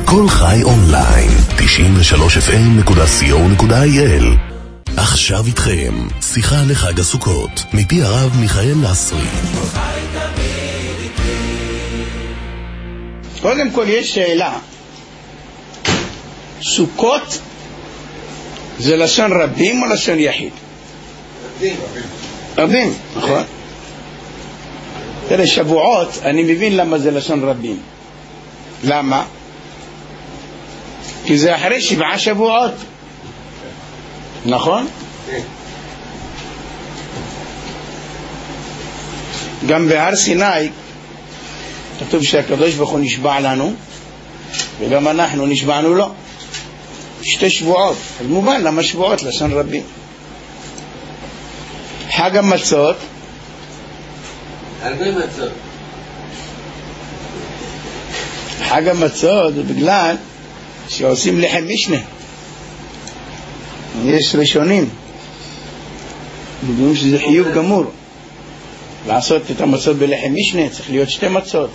כל חי אונליין, 93fm.co.il. עכשיו איתכם, שיחה לחג הסוכות, מפי הרב מיכאל נסרי. קודם כל יש שאלה, סוכות זה לשון רבים או לשון יחיד? רבים, נכון? תראה, שבועות, אני מבין למה זה לשון רבים. למה? כי זה אחרי 7 שבועות, נכון? גם בהר סיני כתוב שהקדוש ברוך הוא נשבע לנו, וגם אנחנו נשבענו לו 2 שבועות. אז מובן למה שבועות לשון רבים. חג המצות, הרבה מצות. חג המצות זה בגלל שעושים לחם משנה. יש ראשונים בגלל שזה חיוב גמור לעשות את המצות בלחם משנה. צריך להיות 2 מצות.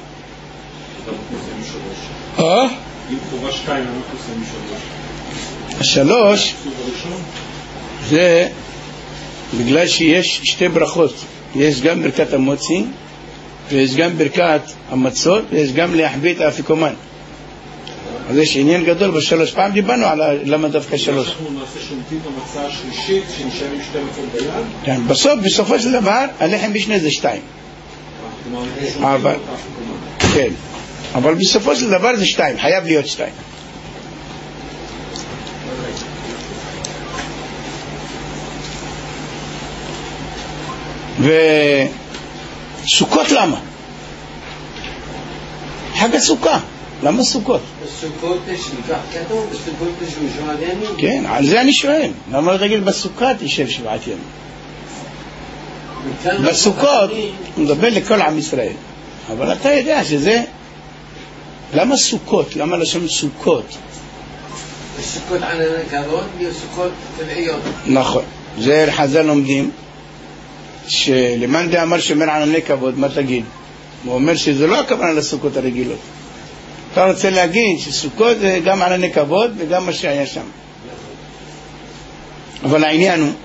אם חובה 2 אנחנו עושים 3. 3 זה בגלל שיש 2 ברכות. יש גם ברכת המוציא ויש גם ברכת המצות ויש גם להחביא האפיקומן. אז יש עניין גדול ב3. פעם דיברנו על למה דווקא 3. אנחנו נעשה שומטים במצה השלישית שנשארים 2 מצות ביד. כן, בסופו של דבר הלחם משנה זה 2. כן, אבל בסופו של דבר זה 2, חייב להיות 2. וסוכות למה? חג הסוכה, למה סוכות? בסוכות יש ניקח כתוב, בסוכות יש 7 ימים. כן, על זה אני שואל. למה לא תגיד בסוכה תשב 7 ימים? בסוכות הוא מדבר לכל עם ישראל, אבל אתה יודע שזה למה סוכות? למה לשם סוכות? סוכות ענן כבוד וסוכות טבעיות. נכון, זה חז"ל לומדים שלמאן דאמר שומר ענני כבוד, מה תגיד? הוא אומר שזה לא הכוונה לסוכות הרגילות. אתה רוצה להגיד שסוכות זה גם ענני כבוד וגם מה שהיה שם. אבל העניין הוא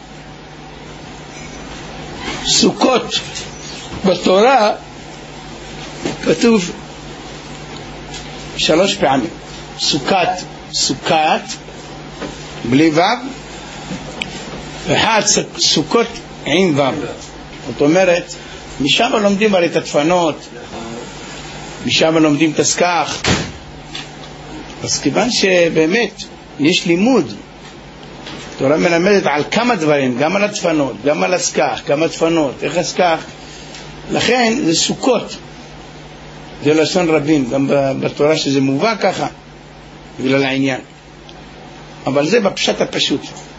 סוכות בתורה כתוב 3 פעמים. סוכת בלי ו', ואחד סוכות עם ו'. זאת אומרת, משם לומדים הרי את הדפנות, משם לומדים את הסכך. אז כיוון שבאמת יש לימוד, התורה מלמדת על כמה דברים, גם על הדפנות, גם על הסכך, כמה דפנות, איך הסכך. לכן זה סוכות, זה לשון רבים, גם בתורה שזה מובא ככה, בגלל העניין. אבל זה בפשט הפשוט.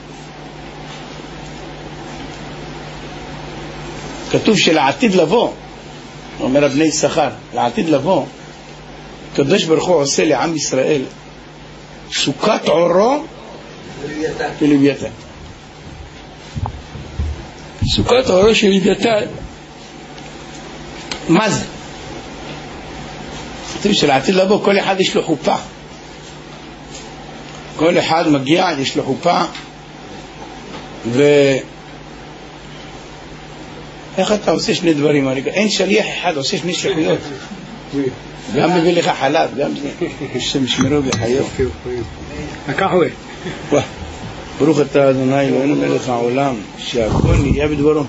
כתוב שלעתיד לבוא, אומר בני יששכר, לעתיד לבוא, הקדוש ברוך הוא עושה לעם ישראל סוכת עורו ולוויתן. סוכת עורו של לוויתן, מה זה? כתוב שלעתיד לבוא כל אחד יש לו חופה. כל אחד מגיע, יש לו חופה, איך אתה עושה 2 דברים? אין שליח אחד עושה 2 שליחויות. גם מביא לך חלב, גם זה שמשמרו בחיוב. לקח הוא. ברוך אתה אדוני אלוהינו מלך העולם, שהכל נהיה בדברו.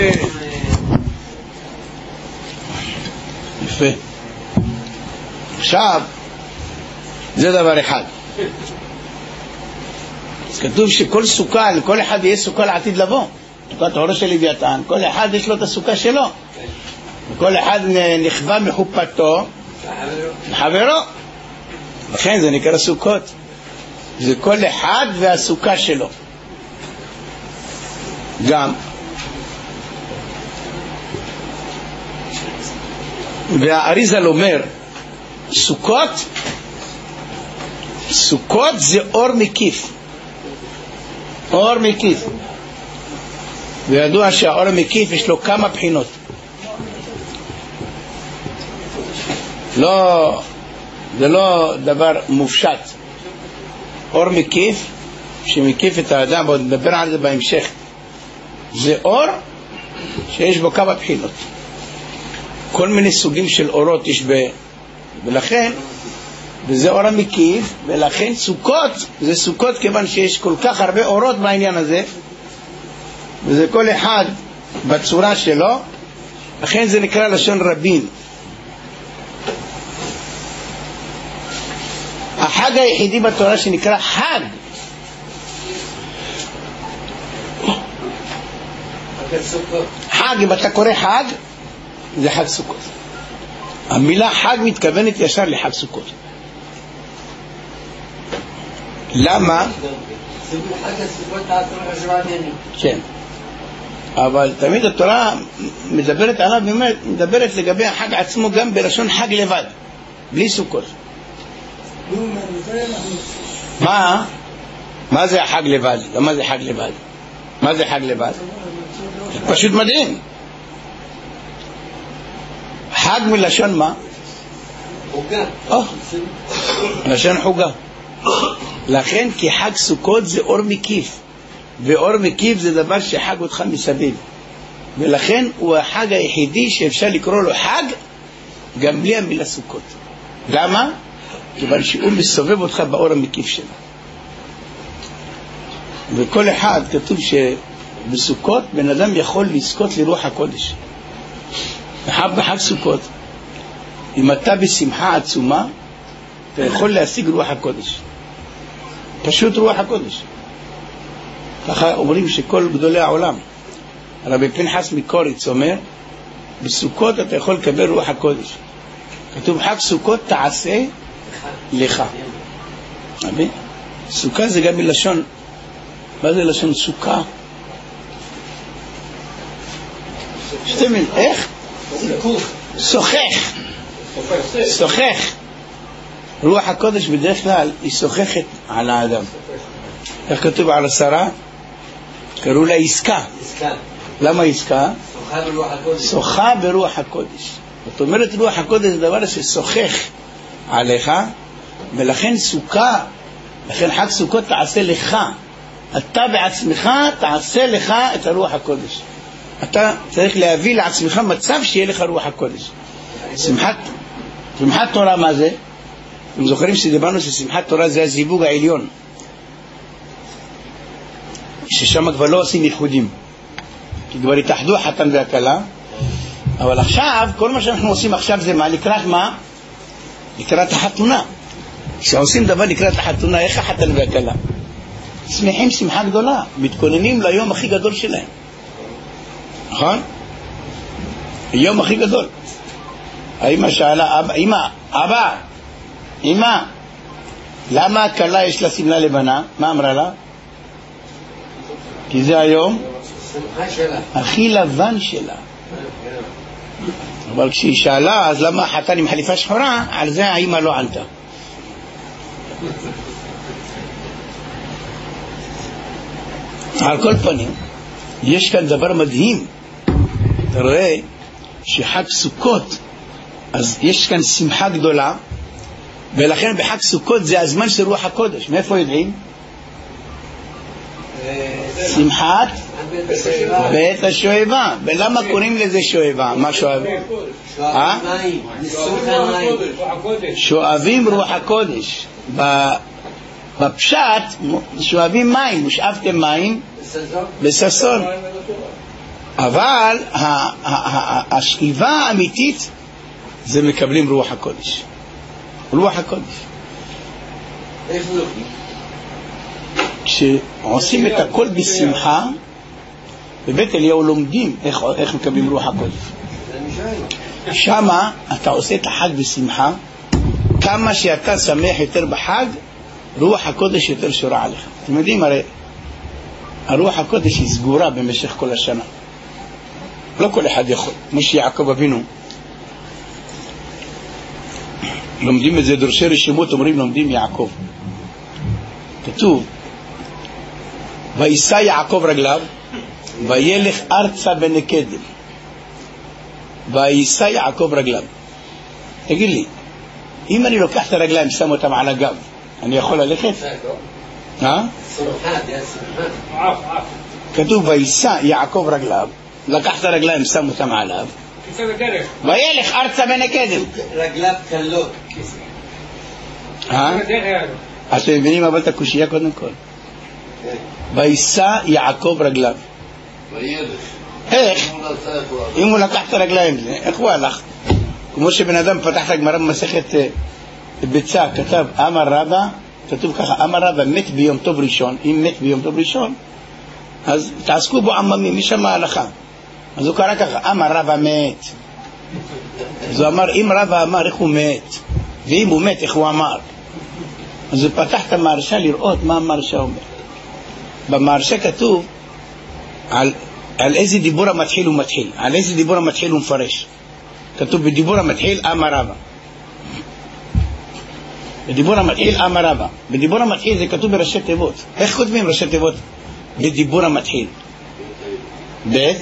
יפה. עכשיו זה דבר אחד. אז כתוב שכל סוכה, לכל אחד יהיה סוכה לעתיד לבוא. סוכת עורו של לוויתן, כל אחד יש לו את הסוכה שלו, וכל אחד נכווה מחופתו לחברו. לכן זה נקרא סוכות. זה כל אחד והסוכה שלו. גם והאריזל אומר סוכות זה אור מקיף. אור מקיף. וידוע שהאור המקיף יש לו כמה בחינות. לא זה לא דבר מופשט. אור מקיף, שמקיף את האדם, ועוד נדבר על זה בהמשך. זה אור שיש בו כמה בחינות. כל מיני סוגים של אורות יש ולכן, וזה אור המקיף, ולכן סוכות, זה סוכות כיוון שיש כל כך הרבה אורות בעניין הזה, וזה כל אחד בצורה שלו, לכן זה נקרא לשון רבים. החג היחידי בתורה שנקרא חג, חג, אם אתה קורא חג, זה חג סוכות. המילה חג מתכוונת ישר לחג סוכות. למה? כן. אבל תמיד התורה מדברת עליו, מדברת לגבי החג עצמו גם בלשון חג לבד, בלי סוכות. מה זה החג לבד? מה זה חג לבד? מה זה חג לבד? פשוט מדהים. חג מלשון מה? חוגה. לשון חוגה. לכן כי חג סוכות זה אור מקיף, ואור מקיף זה דבר שחג אותך מסביב, ולכן הוא החג היחידי שאפשר לקרוא לו חג גם בלי המילה סוכות. למה? כיוון שהוא מסובב אותך באור המקיף שלו. וכל אחד כתוב שבסוכות בן אדם יכול לזכות לרוח הקודש. בחג סוכות אם אתה בשמחה עצומה אתה יכול להשיג רוח הקודש, פשוט רוח הקודש. ככה אומרים שכל גדולי העולם, רבי פנחס מקוריץ אומר, בסוכות אתה יכול לקבל רוח הקודש. כתוב חג סוכות תעשה לך. סוכה זה גם מלשון, מה זה לשון סוכה? שתמיד, איך? שוחך. שוחך. רוח הקודש בדרך כלל היא שוחכת על האדם. איך כתוב על השרה? קראו לה עסקה. למה עסקה? שוחה ברוח הקודש. זאת אומרת רוח הקודש זה דבר ששוחך עליך, ולכן סוכה, לכן חג סוכות תעשה לך. אתה בעצמך תעשה לך את הרוח הקודש. אתה צריך להביא לעצמך מצב שיהיה לך רוח הקודש. שמחת תורה מה זה? אתם זוכרים שדיברנו ששמחת תורה זה הזיווג העליון, ששם כבר לא עושים ייחודים, כי כבר התאחדו החתן והכלה. אבל עכשיו כל מה שאנחנו עושים עכשיו זה מה? לקראת מה? לקראת החתונה. כשעושים דבר לקראת החתונה, איך החתן והכלה? שמחים שמחה גדולה, מתכוננים ליום הכי גדול שלהם, נכון? היום הכי גדול. האמא שאלה, אמא, למה הכלה יש לה שמלה לבנה? מה אמרה לה? כי זה היום הכי לבן שלה. אבל כשהיא שאלה אז למה החתן עם חליפה שחורה, על זה האמא לא ענתה. על כל פנים יש כאן דבר מדהים. אתה רואה שחג סוכות אז יש כאן שמחה גדולה, ולכן בחג סוכות זה הזמן של רוח הקודש. מאיפה יודעים? שמחת בית השואבה. ולמה קוראים לזה שואבה? מה שואבה? שואבים רוח הקודש. בפשט שואבים מים, מושאבתם מים בססון. אבל השאיבה האמיתית זה מקבלים רוח הקודש. רוח הקודש כשעושים את הכל בשמחה בבית אליהו לומדים איך מקבלים רוח הקודש. שמה אתה עושה את החג בשמחה, כמה שאתה שמח יותר בחג רוח הקודש יותר שורה עליך. אתם יודעים, הרי הרוח הקודש היא סגורה במשך כל השנה, לא כל אחד יכול. כמו שיעקב אבינו, לומדים את זה דורשי רשימות, אומרים לומדים יעקב. כתוב וישא יעקב רגליו וילך ארצה בנקדם. וישא יעקב רגליו. תגיד לי, אם אני לוקח את הרגליים, שם אותם על הגב, אני יכול ללכת? כתוב וישא יעקב רגליו, לקח את הרגליים, שם אותם עליו, וילך ארצה ונקדם. רגליו קלות. אתם מבינים אבל את הקושייה קודם כל? וישא יעקב רגליו. איך? אם הוא לקח את הרגליים, איך הוא הלך? כמו שבן אדם פתח את הגמרא במסכת ביצה, כתב אמר רבא, כתוב ככה, אמר רבא מת ביום טוב ראשון. אם מת ביום טוב ראשון, אז תעסקו בו עממים, מי שמע ההלכה? אז הוא קרא ככה, אמר רבא מת. אז הוא אמר, אם רבא אמר, איך הוא מת? ואם הוא מת, איך הוא אמר? אז הוא פתח את המהרש"א לראות מה המהרש"א אומר. במהרש"א כתוב על איזה דיבור המתחיל הוא מתחיל, על איזה דיבור המתחיל הוא מפרש. כתוב בדיבור המתחיל אמר רבא, בדיבור המתחיל אמר רבא. בדיבור המתחיל זה כתוב בראשי תיבות. איך כותבים ראשי תיבות בדיבור המתחיל? בית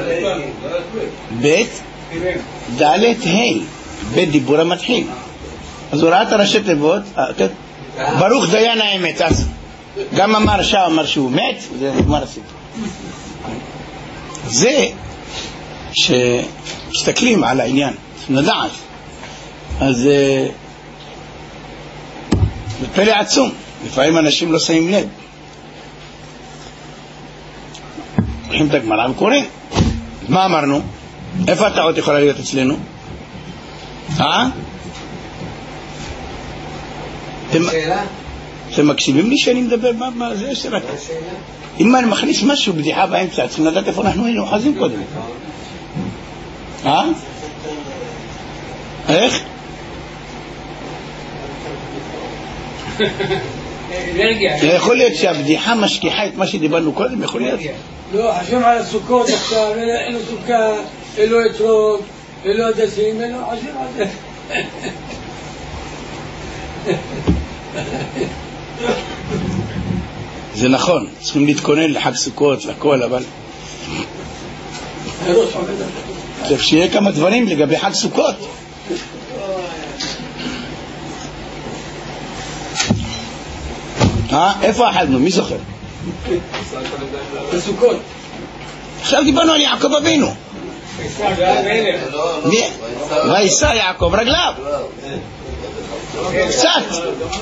דלת ה' בדיבור המתחיל. אז הוא ראה את הראשי תיבות, ברוך דיין האמת. אז גם המהרש"א אמר שהוא מת, זה נגמר הסיפור. זה שמסתכלים על העניין נדעת, אז בפלא עצום. לפעמים אנשים לא שמים לב, הולכים את הגמרא וקוראים. מה אמרנו? איפה הטעות יכולה להיות אצלנו? אתם מקשיבים לי שאני מדבר? מה זה יש רק? אם אני מכניס משהו בדיחה באמצע, צריכים לדעת איפה אנחנו היינו אוחזים קודם. איך? יכול להיות שהבדיחה משכיחה את מה שדיברנו קודם, יכול להיות? לא, חשבים על הסוכות עכשיו, אין לו סוכה, אין לו אתרוג, אין לו הדסים, אין לו חשבים על זה. זה נכון, צריכים להתכונן לחג סוכות והכל, אבל צריך שיהיה כמה דברים לגבי חג סוכות. איפה אכלנו? מי זוכר? בסוכות. עכשיו דיברנו על יעקב אבינו. וישא יעקב רגליו. קצת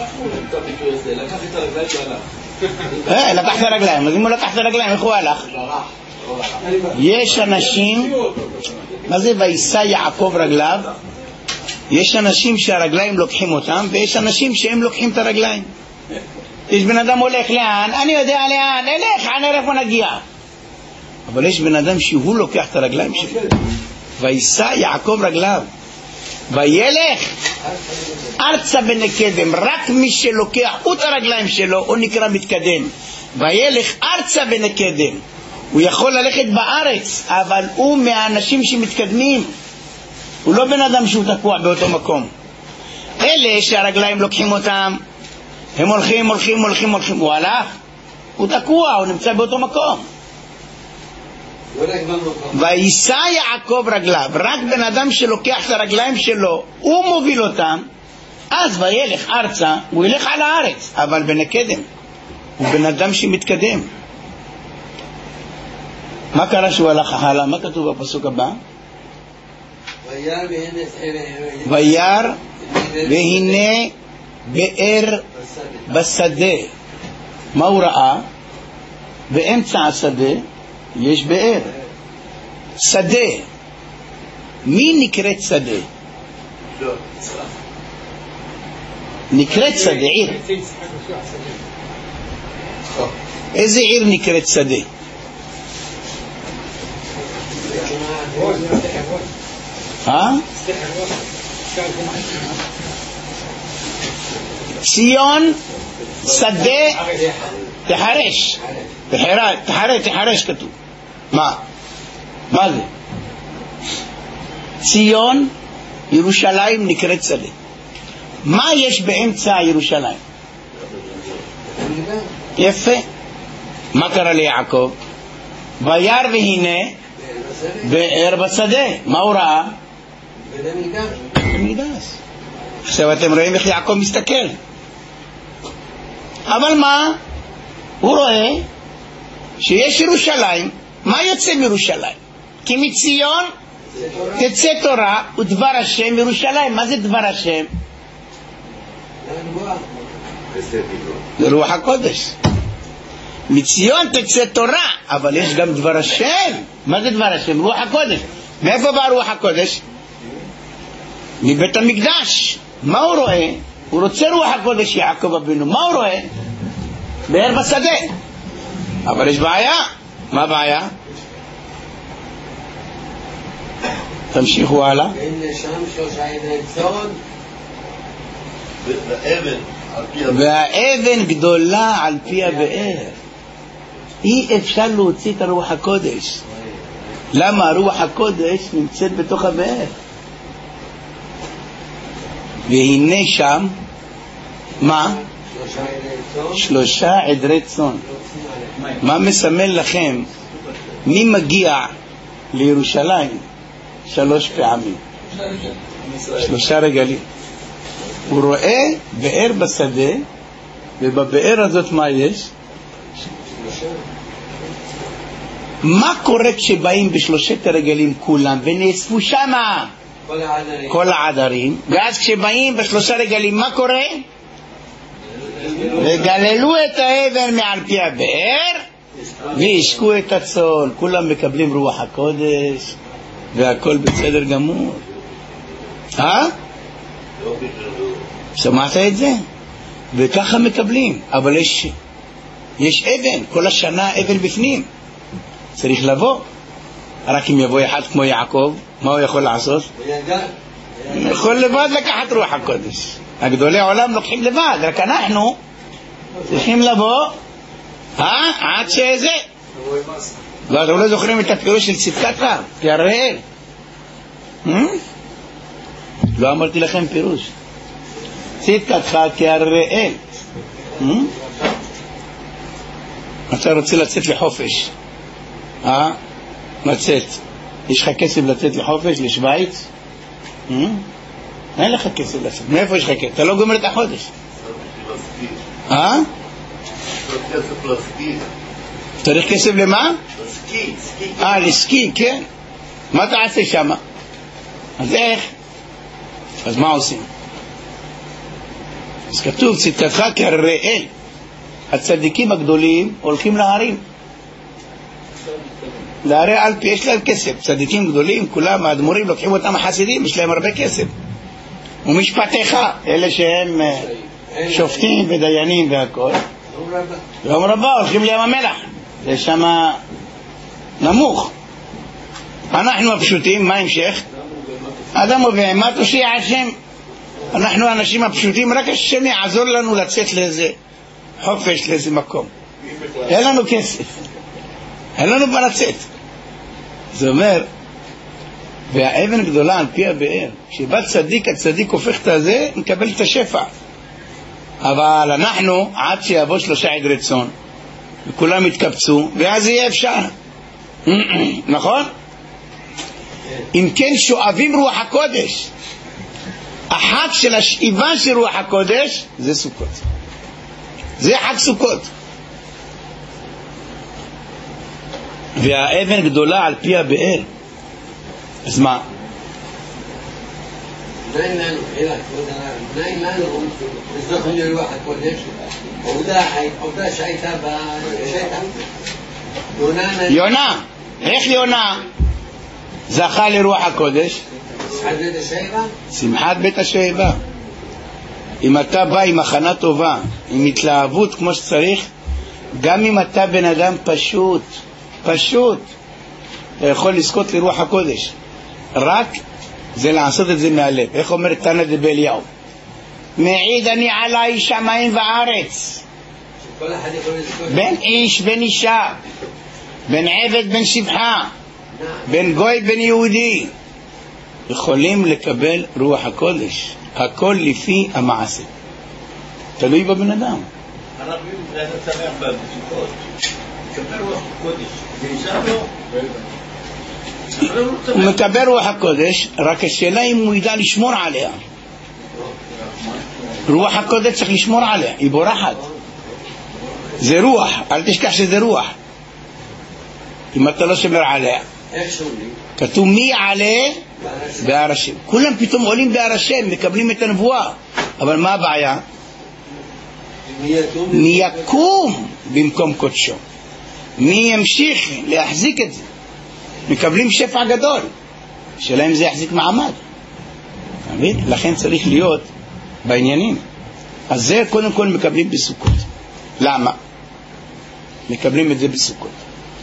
לקח את הרגליים. אז אם הוא לקח את הרגליים, איך הוא הלך? יש אנשים, מה זה וישא יעקב רגליו? יש אנשים שהרגליים לוקחים אותם, ויש אנשים שהם לוקחים את הרגליים. יש בן אדם הולך לאן? אני יודע לאן, אלך, נראה איפה נגיע. אבל יש בן אדם שהוא לוקח את הרגליים שלו. וישא יעקב רגליו וילך ארצה ונקדם. רק מי שלוקח את הרגליים שלו הוא נקרא מתקדם. וילך ארצה ונקדם. הוא יכול ללכת בארץ, אבל הוא מהאנשים שמתקדמים. הוא לא בן אדם שהוא תקוע באותו מקום. אלה שהרגליים לוקחים אותם, הם הולכים. הוא הלך, הוא תקוע, הוא נמצא באותו מקום. וישא יעקב רגליו. רק בן אדם שלוקח את הרגליים שלו, הוא מוביל אותם. אז וילך ארצה, הוא ילך על הארץ, אבל בנקדם. הוא בן אדם שמתקדם. מה קרה שהוא הלך הלאה? מה כתוב בפסוק הבא? וירא והנה באר בשדה. מה הוא ראה? באמצע השדה יש באר. שדה. מי נקראת שדה? נקראת שדה, עיר. איזה עיר נקראת שדה? ציון שדה תחרש. תחרש כתוב. מה זה? ציון ירושלים נקראת שדה. מה יש באמצע ירושלים? יפה. מה קרה ליעקב? וירא והנה באר בשדה. מה הוא ראה? בית המקדש. עכשיו אתם רואים איך יעקב מסתכל. אבל מה? הוא רואה שיש ירושלים. מה יוצא מירושלים? כי מציון תצא תורה ודבר השם ירושלים. מה זה דבר השם? זה רוח הקודש. מציון תצא תורה, אבל יש גם דבר השם. מה זה דבר השם? רוח הקודש. מאיפה בא רוח הקודש? מבית המקדש. מה הוא רואה? הוא רוצה רוח הקודש יעקב אבינו. מה הוא רואה? באר בשדה. אבל יש בעיה. מה הבעיה? תמשיכו הלאה. והאבן גדולה על פי הבאר. אי אפשר להוציא את הרוח הקודש. למה? רוח הקודש נמצאת בתוך הבאר. והנה שם מה? 3 עדרי צאן. מה מסמל לכם? מי מגיע לירושלים 3 פעמים? 3 רגלים. הוא רואה באר בשדה, ובבאר הזאת מה יש? מה קורה כשבאים ב3 הרגלים כולם ונאספו שמה כל העדרים, ואז כשבאים ב3 רגלים מה קורה? וגללו את האבן מעל פי הבאר וישקו את הצאן. כולם מקבלים רוח הקודש והכל בסדר גמור. שמעת את זה? וככה מקבלים. אבל יש אבן, כל השנה אבן בפנים. צריך לבוא. רק אם יבוא אחד כמו יעקב, מה הוא יכול לעשות? הוא יכול לבד לקחת רוח הקודש. הגדולי העולם לוקחים לבד, רק אנחנו צריכים לבוא עד שזה. ואתם לא זוכרים את הפירוש של צדקתך כהראל? לא אמרתי לכם פירוש. צדקתך כהראל. אתה רוצה לצאת לחופש, לצאת, יש לך כסף לצאת לחופש, לשוויץ? אין לך כסף לצאת. מאיפה יש לך כסף? אתה לא גומר את החודש. צריך כסף למה? לסקי, כן. מה תעשה שם? אז איך? אז מה עושים? אז כתוב צדקתך כהראל. הצדיקים הגדולים הולכים להרים, להרי אלפי, יש להם כסף. צדיקים גדולים, כולם האדמו"רים לוקחים אותם החסידים, יש להם הרבה כסף. ומשפטיך, אלה שהם שופטים ודיינים והכל, יום רבה הולכים לים המלח, זה שם נמוך. אנחנו הפשוטים, מה המשך? אדם ובהמה תושיע השם. אנחנו האנשים הפשוטים, רק השם יעזור לנו לצאת לאיזה חופש, לאיזה מקום. אין לנו כסף, אין לנו מה לצאת. זה אומר, והאבן גדולה על פי הבאר. כשבא צדיק, הצדיק הופך את הזה, מקבל את השפע. אבל אנחנו, עד שיבוא 3 עדרי צאן, וכולם יתקבצו, ואז יהיה אפשר. נכון? אם כן שואבים רוח הקודש. אחת של השאיבה של רוח הקודש, זה סוכות. זה חג סוכות. והאבן גדולה על פי הבאר. אז מה? נעים לנו לזוכן לרוח הקודש. עובדה שהייתה בשטח. יונה. איך יונה זכה לרוח הקודש? שמחת בית השואבה. אם אתה בא עם הכנה טובה, עם התלהבות כמו שצריך, גם אם אתה בן אדם פשוט, אתה יכול לזכות לרוח הקודש. רק זה לעשות את זה מהלב. איך אומר תנא דבאליהו? מעיד אני עליי שמיים וארץ. בין איש בין אישה, בין עבד בין שבחה, בין גוי בין יהודי, יכולים לקבל רוח הקודש. הכל לפי המעשה, תלוי בבן אדם. אנחנו נצמח בסוכות, מקבל רוח הקודש, ונשאר לו, הוא מקבל רוח הקודש, רק השאלה אם הוא ידע לשמור עליה. רוח הקודש צריך לשמור עליה, היא בורחת. זה רוח, אל תשכח שזה רוח. אם אתה לא שומר עליה. איך שומרים? כתוב מי יעלה בהר השם. כולם פתאום עולים בהר השם, מקבלים את הנבואה. אבל מה הבעיה? מי יקום במקום קודשו. מי ימשיך להחזיק את זה. מקבלים שפע גדול. שלהם זה יחזיק מעמד. לכן צריך להיות בעניינים. אז זה קודם כל מקבלים בסוכות. למה? מקבלים את זה בסוכות.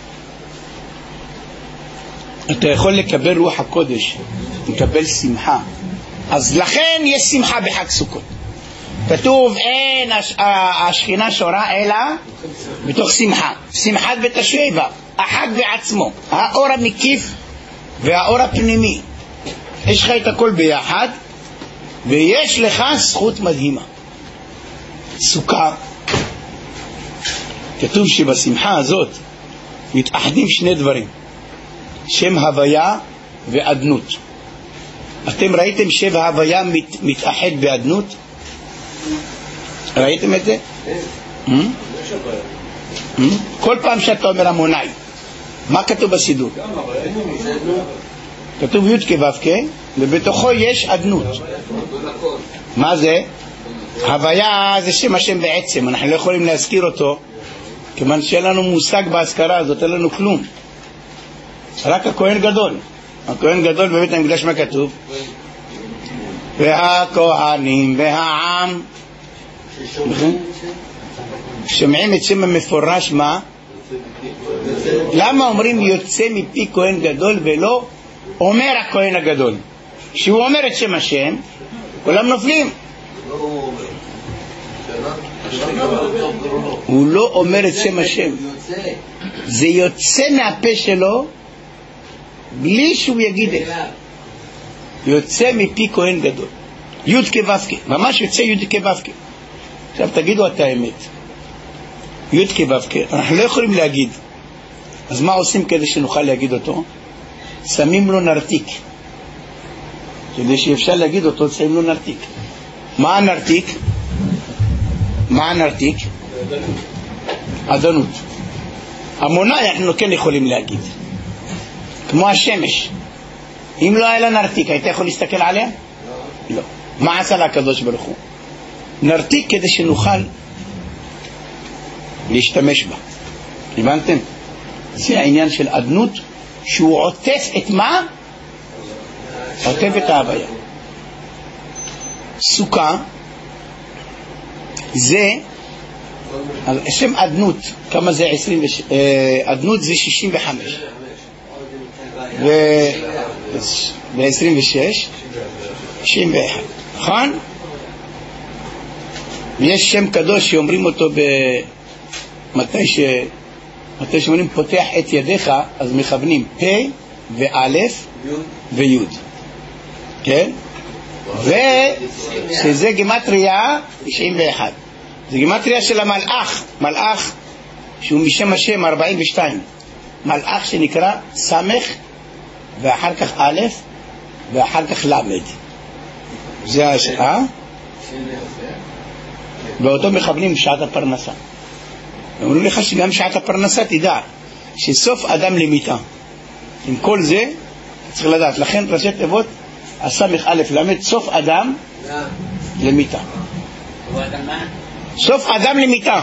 אתה יכול לקבל רוח הקודש, לקבל שמחה. אז לכן יש שמחה בחג סוכות. כתוב אין השכינה שורה אלא בתוך שמחה. שמחת בית השואבה, החג בעצמו, האור המקיף והאור הפנימי. יש לך את הכל ביחד, ויש לך זכות מדהימה. סוכה. כתוב שבשמחה הזאת מתאחדים שני דברים, שם הוויה ועדנות. אתם ראיתם שם הוויה מתאחד בעדנות? ראיתם את זה? כל פעם שאתה אומר המוני, מה כתוב בסידור? כתוב י' כו' כ', ובתוכו יש עדנות. מה זה? הוויה זה שם השם בעצם, אנחנו לא יכולים להזכיר אותו, כיוון שאין לנו מושג בהזכרה הזאת, אין לנו כלום. רק הכהן גדול. הכהן גדול בבית המקדש מה כתוב? והכהנים והעם שומעים את שם המפורש מה? למה אומרים יוצא מפי כהן גדול ולא אומר הכהן הגדול? שהוא אומר את שם השם כולם נופלים. הוא לא אומר את שם השם, זה יוצא מהפה שלו בלי שהוא יגיד את זה. יוצא מפי כהן גדול, י' כו' כ', ממש יוצא י' כו' כ'. עכשיו תגידו את האמת, י' כו' כ', אנחנו לא יכולים להגיד. אז מה עושים כדי שנוכל להגיד אותו? שמים לו נרתיק. כדי שאפשר להגיד אותו שמים לו נרתיק. מה הנרתיק? מה הנרתיק? עדנות. המוני אנחנו כן יכולים להגיד, כמו השמש. אם לא היה לה נרתיק, היית יכול להסתכל עליה? לא. מה עשה לה הקדוש ברוך הוא? נרתיק כדי שנוכל להשתמש בה. הבנתם? זה העניין של עדנות, שהוא עוטף את מה? עוטף את ההוויה. סוכה זה השם עדנות. כמה זה? עדנות זה 65 ו-26 61, נכון? ויש שם קדוש שאומרים אותו מתי שאומרים פותח את ידיך, אז מכוונים פ' וא' וי', כן? ושזה גימטריה 91. זה גימטריה של המלאך, מלאך שהוא משם השם 42, מלאך שנקרא סמך ואחר כך א' ואחר כך למד. זה השעה. ואותו מכוונים שעת הפרנסה. אומרים לך שגם שעת הפרנסה תדע שסוף אדם למיטה. עם כל זה צריך לדעת. לכן ראשי תיבות הסמך א' למד, סוף אדם למיטה. סוף אדם למיטה.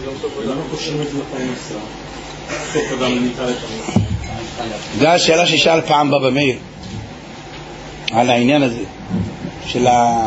זה השאלה ששאל פעם בבא מאיר על העניין הזה של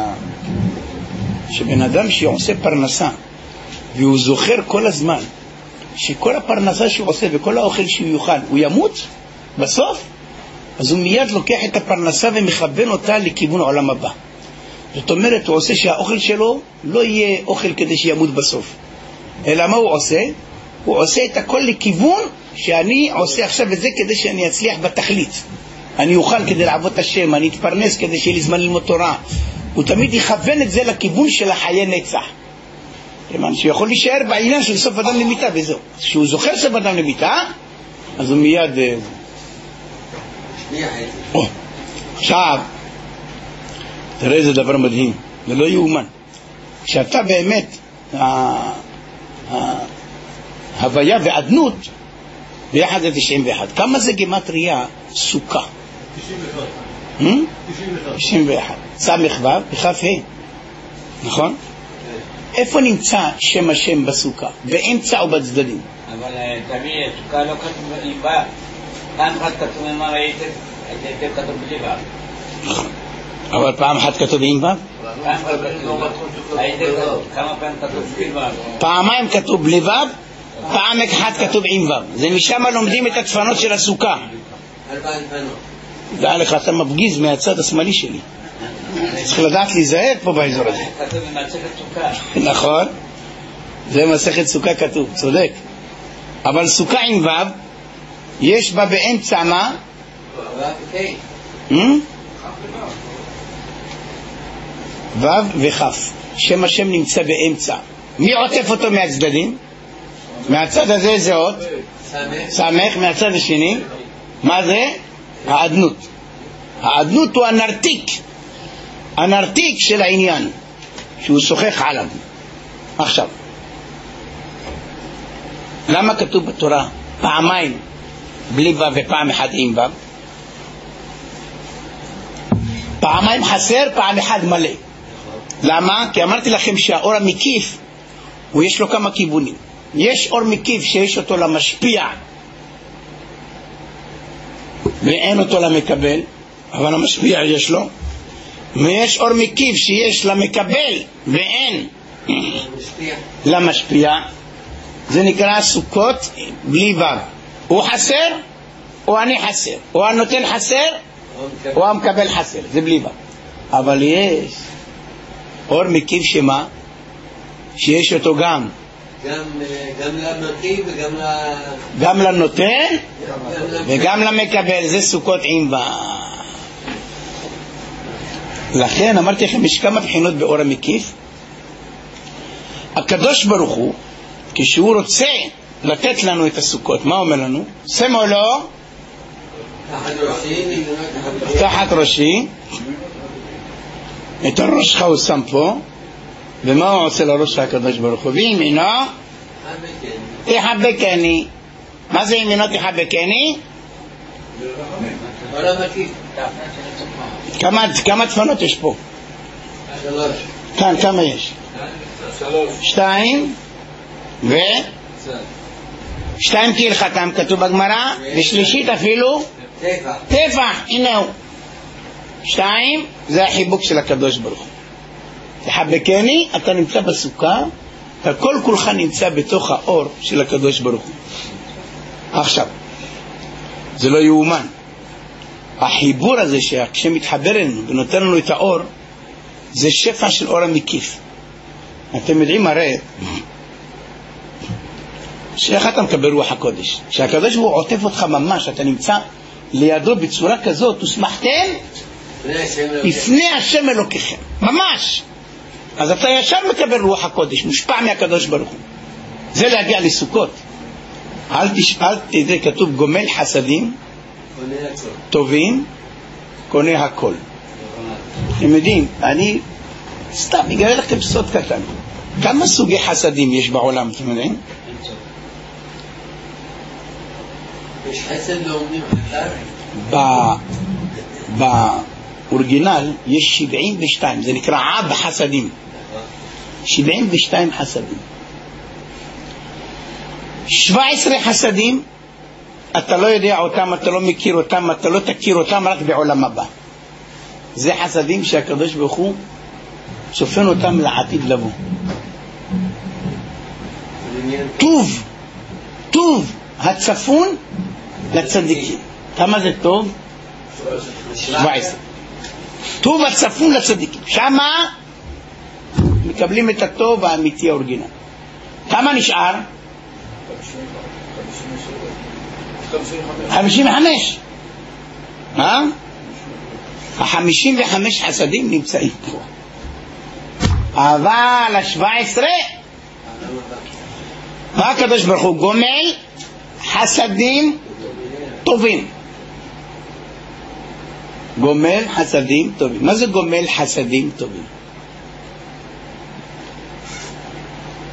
שבן אדם שעושה פרנסה והוא זוכר כל הזמן שכל הפרנסה שהוא עושה וכל האוכל שהוא יאכל הוא ימות בסוף, אז הוא מיד לוקח את הפרנסה ומכוון אותה לכיוון העולם הבא. זאת אומרת, הוא עושה שהאוכל שלו לא יהיה אוכל כדי שימות בסוף, אלא מה הוא עושה? הוא עושה את הכל לכיוון שאני עושה עכשיו את זה כדי שאני אצליח בתכלית. אני אוכל כדי לעבוד את השם, אני אתפרנס כדי שיהיה לי זמן ללמוד תורה. הוא תמיד יכוון את זה לכיוון של החיי נצח. כלומר, שיכול להישאר בעניין של סוף אדם למיטה וזהו. כשהוא זוכר סוף אדם למיטה, אז הוא מיד... עכשיו, תראה איזה דבר מדהים, זה לא יאומן. שאתה באמת הוויה ועדנות ביחד זה 91. כמה זה גימטריה סוכה? 91. סמך ו' בכ"ה, נכון? איפה נמצא שם השם בסוכה? באמצע או בצדדים? אבל תמיד סוכה לא כתוב עם ו'. פעם אחת כתוב עם ראיתם, הייתם כתוב בלי ו'. אבל פעם אחת כתוב עם ו'? פעם אחת כתוב, הייתם כמה פעמים כתוב בלי ו'. פעמיים כתוב בלי ו', פעם אחת כתוב עם ו'. זה משם לומדים את הדפנות של הסוכה. 4 דפנות. דע לך, אתה מפגיז מהצד השמאלי שלי. צריך לדעת להיזהר פה באזור הזה. כתוב במסכת סוכה. נכון, זה מסכת סוכה כתוב, צודק. אבל סוכה עם ו' יש בה באמצע מה? ו' וכ'. שם השם נמצא באמצע. מי עוטף אותו מהצדדים? מהצד הזה זה עוד סמך, מהצד השני מה זה? העדנות. העדנות הוא הנרתיק של העניין שהוא שוחח עליו. עכשיו, למה כתוב בתורה פעמיים בלי ו' ופעם אחת עם ו'? פעמיים חסר, פעם אחד מלא. למה? כי אמרתי לכם שהאור המקיף הוא יש לו כמה כיוונים. יש אור מקיף שיש אותו למשפיע ואין אותו למקבל, אבל המשפיע יש לו. ויש אור מקיף שיש למקבל ואין למשפיע. זה נקרא סוכות בלי ו'. הוא חסר או אני חסר, או הנותן חסר או המקבל חסר, זה בלי ו'. אבל יש אור מקיף שמה? שיש אותו גם למקיף וגם גם לנותן וגם למקבל, זה סוכות עם ו'. לכן אמרתי לכם, יש כמה בחינות באור המקיף. הקדוש ברוך הוא, כשהוא רוצה לתת לנו את הסוכות, מה אומר לנו? שמו לו תחת ראשי, את הראש שלך הוא שם פה, ומה הוא עושה לראש של הקדוש ברוך הוא? וימינו תחבקני. מה זה ימינו תחבקני? כמה דפנות יש פה? 3. כאן כמה יש? 2 ו 2 כהלכתם כתוב בגמרא, ושלישית אפילו טפח. הנה הוא 2, זה החיבוק של הקדוש ברוך הוא. תחבקני, אתה נמצא בסוכה, הכל כולך נמצא בתוך האור של הקדוש ברוך הוא. עכשיו, זה לא יאומן, החיבור הזה שמתחבר אלינו ונותן לנו את האור, זה שפע של אור המקיף. אתם יודעים הרי שאיך אתה מקבל רוח הקודש? שהקדוש הוא עוטף אותך ממש, אתה נמצא לידו בצורה כזאת, ושמחתם לפני השם אלוקיכם, ממש. אז אתה ישר מקבל רוח הקודש, מושפע מהקדוש ברוך הוא. זה להגיע לסוכות. אל תדע, כתוב גומל חסדים טובים קונה הכל. אתם יודעים, אני סתם אגלה לכם סוד קטן. כמה סוגי חסדים יש בעולם, אתם יודעים? יש חסד ואומרים באורגינל יש 72, זה נקרא עב חסדים. 72 חסדים. 17 חסדים אתה לא יודע אותם, אתה לא מכיר אותם, אתה לא תכיר אותם רק בעולם הבא. זה חסדים שהקדוש ברוך הוא צופן אותם לעתיד לבוא. טוב הצפון לצדיקים. כמה זה טוב? 17. טוב הצפון לצדיקים, שמה מקבלים את הטוב האמיתי האורגינל. כמה נשאר? 55. ה-55 חסדים נמצאים פה, אבל ה-17 מה הקדוש ברוך הוא? גומל חסדים טובים. גומל חסדים טובים. מה זה גומל חסדים טובים?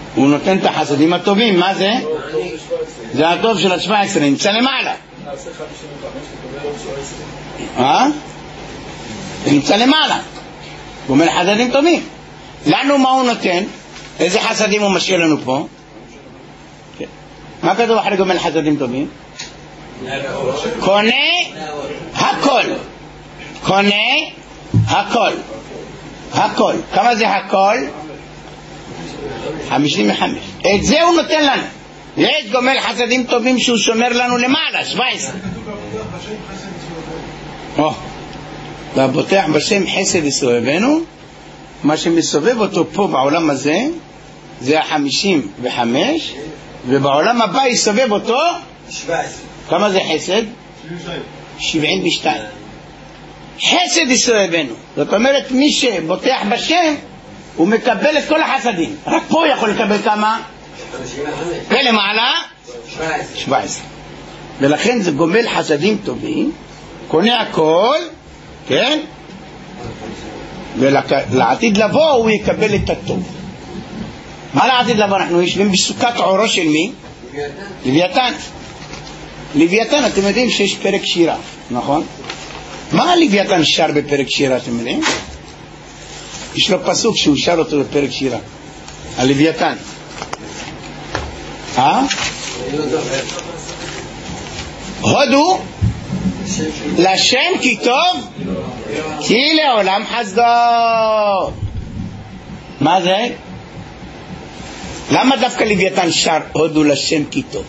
הוא נותן את החסדים הטובים. מה זה? זה הטוב של ה-17, נמצא למעלה. זה נמצא למעלה. הוא אומר חסדים טובים. לנו מה הוא נותן? איזה חסדים הוא משאיר לנו פה? מה כתוב אחרי גומל חסדים טובים? קונה הכל. קונה הכל. הכל. כמה זה הכל? 55. את זה הוא נותן לנו. יש גומל חסדים טובים שהוא שומר לנו למעלה, 17. והבוטח בשם חסד יסובבנו, מה שמסובב אותו פה בעולם הזה זה 55, ובעולם הבא יסובב אותו 17. כמה זה חסד? 72. חסד יסובבנו, זאת אומרת מי שבוטח בשם הוא מקבל את כל החסדים. רק פה יכול לקבל כמה? ולמעלה 17. ולכן זה גומל חסדים טובים, קונה הכל, כן? ולעתיד לבוא הוא יקבל את הטוב. מה לעתיד לבוא? אנחנו יושבים בסוכת עורו של מי? לוויתן. לוויתן, אתם יודעים שיש פרק שירה, נכון? מה לוויתן שר בפרק שירה, אתם יודעים? יש לו פסוק שהוא שר אותו בפרק שירה. הלוויתן. הודו לשם כי טוב כי לעולם חסדו. מה זה? למה דווקא לוויתן שר הודו לשם כי טוב?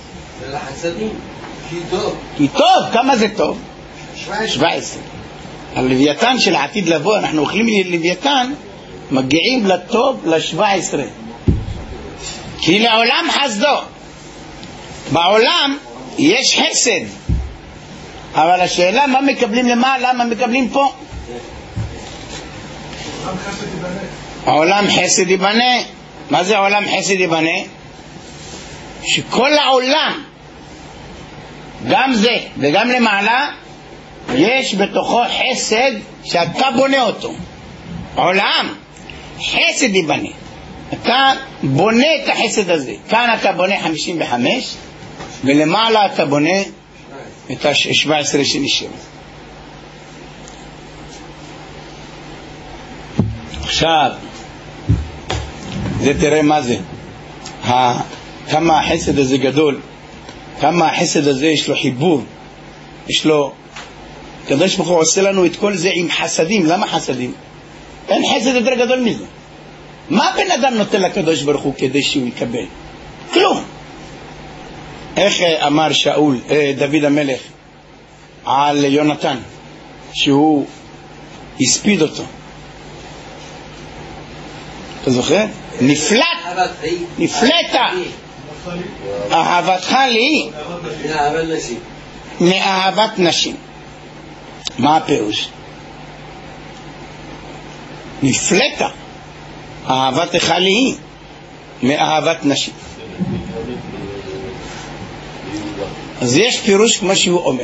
כי טוב. כמה זה טוב? 17. הלוויתן של העתיד לבוא, אנחנו אוכלים לוויתן, מגיעים לטוב ל-17. כי לעולם חסדו. בעולם יש חסד, אבל השאלה מה מקבלים למעלה, מה מקבלים פה? העולם חסד ייבנה. מה זה העולם חסד ייבנה? שכל העולם, גם זה וגם למעלה, יש בתוכו חסד שאתה בונה אותו. עולם חסד ייבנה. אתה בונה את החסד הזה. כאן אתה בונה 55 ולמעלה אתה בונה את ה-17 שנשאר. עכשיו זה תראה מה זה, כמה החסד הזה גדול, כמה החסד הזה יש לו חיבור, יש לו, הקדוש ברוך הוא עושה לנו את כל זה עם חסדים. למה חסדים? אין חסד יותר גדול מזה. מה בן אדם נותן לקדוש ברוך הוא כדי שהוא יקבל? כלום. איך אמר דוד המלך על יונתן שהוא הספיד אותו? אתה זוכר? נפלט אהבתך לי מאהבת נשים. מה הפירוש? נפלט אהבתך לי מאהבת נשים. אז יש פירוש כמו שהוא אומר.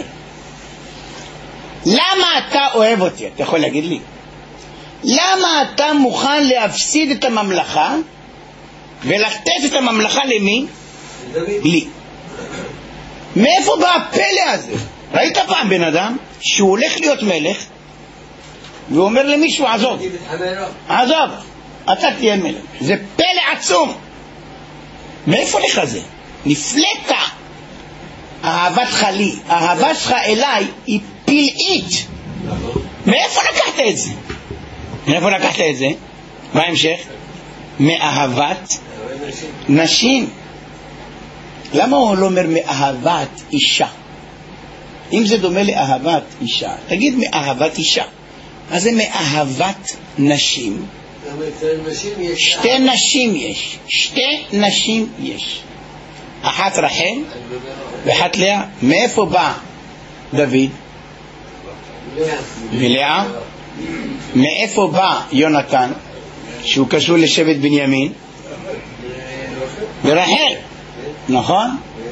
למה אתה אוהב אותי? אתה יכול להגיד לי? למה אתה מוכן להפסיד את הממלכה ולתת את הממלכה למי? לי. מאיפה בא הפלא הזה? ראית פעם בן אדם שהוא הולך להיות מלך והוא אומר למישהו עזוב, עזוב, אתה תהיה מלך. זה פלא עצום. מאיפה לך זה? נפלט אהבתך לי, האהבה שלך אליי היא פלאית. מאיפה לקחת את זה? מאיפה לקחת את זה? מה ההמשך? מאהבת נשים. למה הוא לא אומר מאהבת אישה? אם זה דומה לאהבת אישה, תגיד מאהבת אישה. מה זה מאהבת נשים? שתי נשים יש. אחת רחל ואחת לאה. מאיפה בא דוד? ולאה. מאיפה בא יונתן שהוא קשור לשבט בנימין? ורחל. נכון?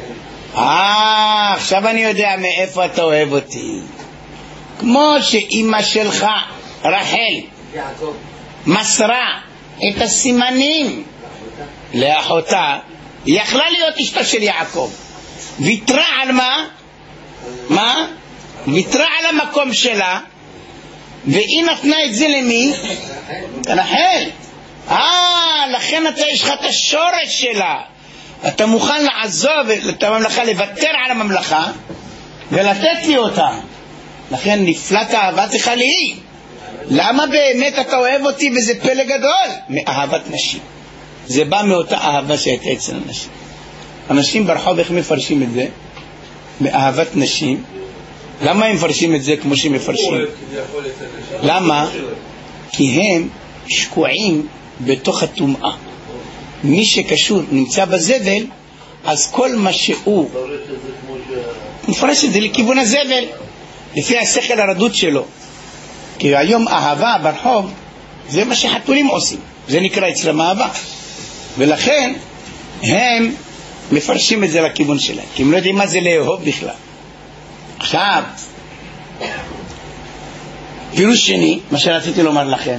עכשיו אני יודע מאיפה אתה אוהב אותי. כמו שאמא שלך רחל מסרה את הסימנים לאחותה, היא יכלה להיות אשתו של יעקב. ויתרה על מה? מה? ויתרה על המקום שלה, והיא נתנה את זה למי? רחל. לכן אתה יש לך את השורש שלה. אתה מוכן לעזוב את הממלכה, לוותר על הממלכה ולתת לי אותה. לכן נפלט אהבתך לי. למה באמת אתה אוהב אותי? וזה פלא גדול. מאהבת נשים. זה בא מאותה אהבה שהייתה אצל אנשים. אנשים ברחוב איך מפרשים את זה? מאהבת נשים. למה הם מפרשים את זה כמו שהם מפרשים? למה? כי הם שקועים בתוך הטומאה. מי שקשור נמצא בזבל, אז כל מה שהוא מפרש את זה לכיוון הזבל, לפי השכל הרדוד שלו. כי היום אהבה ברחוב זה מה שחתולים עושים, זה נקרא אצלם אהבה, ולכן הם מפרשים את זה לכיוון שלהם, כי הם לא יודעים מה זה לאהוב בכלל. עכשיו פירוש שני, מה שרציתי לומר לכם,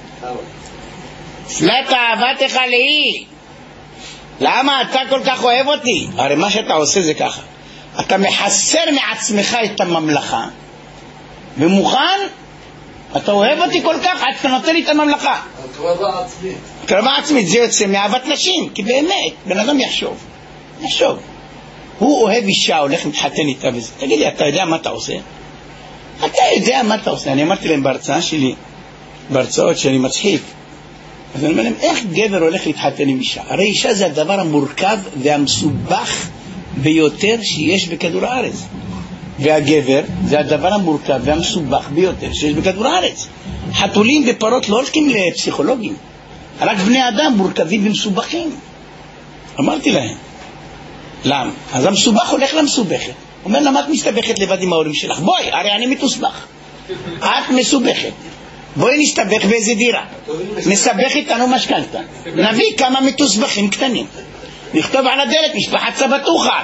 נפלט אהבתך לי. למה אתה כל כך אוהב אותי? הרי מה שאתה עושה זה ככה, אתה מחסר מעצמך את הממלכה ומוכן, אתה אוהב אותי כל כך עד שאתה נותן לי את הממלכה. הקרבה עצמית זה יוצא מאהבת נשים. כי באמת בן אדם יחשוב, הוא אוהב אישה, הולך מתחתן איתה וזה. תגיד לי, אתה יודע מה אתה עושה? אתה יודע מה אתה עושה. אני אמרתי להם בהרצאה שלי, בהרצאות שאני מצחיק, אז אני אומר להם, איך גבר הולך להתחתן עם אישה? הרי אישה זה הדבר המורכב והמסובך ביותר שיש בכדור הארץ, והגבר זה הדבר המורכב והמסובך ביותר שיש בכדור הארץ. חתולים ופרות לא הולכים לפסיכולוגים, רק בני אדם מורכבים ומסובכים. אמרתי להם, למה? אז המסובך הולך למסובכת. אומר, למה את מסתבכת לבד עם ההורים שלך? בואי, הרי אני מתוסבך, את מסובכת, בואי נסתבך באיזה דירה, נסבך איתנו משכנתה, נביא כמה מתוסבכים קטנים, נכתוב על הדלת משפחת סבתוחה.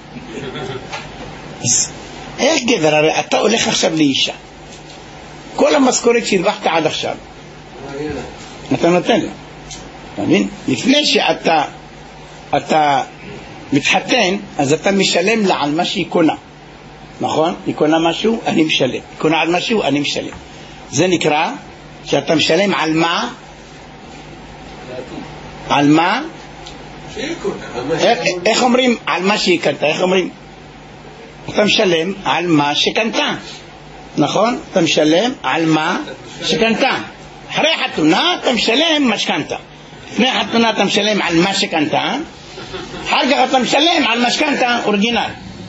איך גבר? הרי אתה הולך עכשיו לאישה, כל המשכורת שהרווחת עד עכשיו אתה נותן לה, אתה מבין? לפני שאתה מתחתן, אז אתה משלם לה על מה שהיא קונה, נכון? היא קונה משהו, אני משלם. היא קונה על משהו, אני משלם. זה נקרא שאתה משלם על מה? על מה? איך אומרים על מה שהיא קנתה? איך אומרים? אתה משלם על מה שקנתה, נכון? אתה משלם על מה שקנתה. אחרי חתונה אתה משלם משכנתה. לפני חתונה אתה משלם על מה שקנתה, אחר כך אתה משלם על משכנתה אורגינל.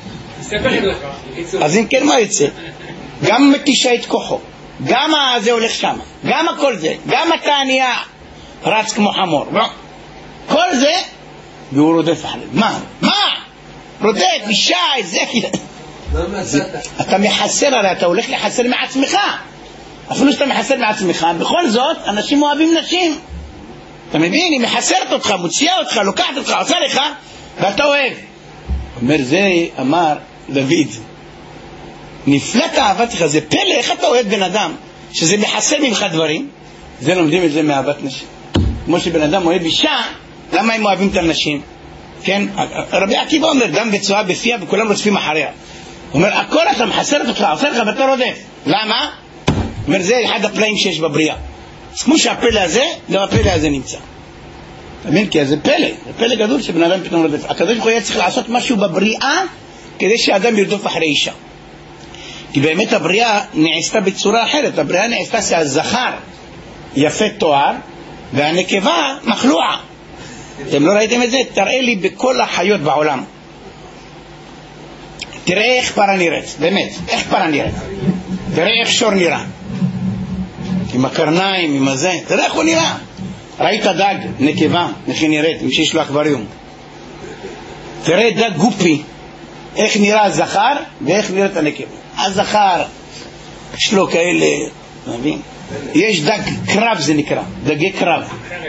אז אם כן, מה יוצא? גם מתישה את כוחו, גם זה הולך שם, גם הכל זה, גם אתה נהיה רץ כמו חמור, כל זה, והוא רודף אחריו. מה? רודף, אישה, זה אתה מחסר, הרי אתה הולך לחסר מעצמך. אפילו שאתה מחסר מעצמך, בכל זאת אנשים אוהבים נשים. אתה מבין? היא מחסרת אותך, מוציאה אותך, לוקחת אותך, עושה לך, ואתה אוהב. אומר, זה אמר דוד, נפלט אהבתך. זה פלא, איך אתה אוהב בן אדם שזה מחסר ממך דברים? זה לומדים את זה מאהבת נשים. כמו שבן אדם אוהב אישה, למה הם אוהבים את הנשים? כן, רבי עקיבא אומר, דם וצואה בפיה וכולם רודפים אחריה. הוא אומר, הכל אתה מחסרת אותך, עושה לך ואתה רודף. למה? אומר, זה אחד הפלאים שיש בבריאה. אז כמו שהפלא הזה, לא הפלא הזה נמצא. תבין? כי זה פלא, זה פלא גדול שבן אדם פתאום רודף. הקדוש ברוך הוא היה צריך לעשות משהו בבריאה כדי שהאדם ירדוף אחרי אישה. כי באמת הבריאה נעשתה בצורה אחרת. הבריאה נעשתה שהזכר יפה תואר והנקבה מחלועה. אתם לא ראיתם את זה? תראה לי בכל החיות בעולם, תראה איך פרה נראית, באמת, איך פרה נראית, תראה איך שור נראה עם הקרניים, עם הזה, תראה איך הוא נראה. ראית דג, נקבה, איך היא נראית, מי שיש לו אקווריום. תראה דג גופי, איך נראה הזכר ואיך נראית הנקבה. הזכר יש לו כאלה, מבין? יש דג קרב, זה נקרא דגי קרב,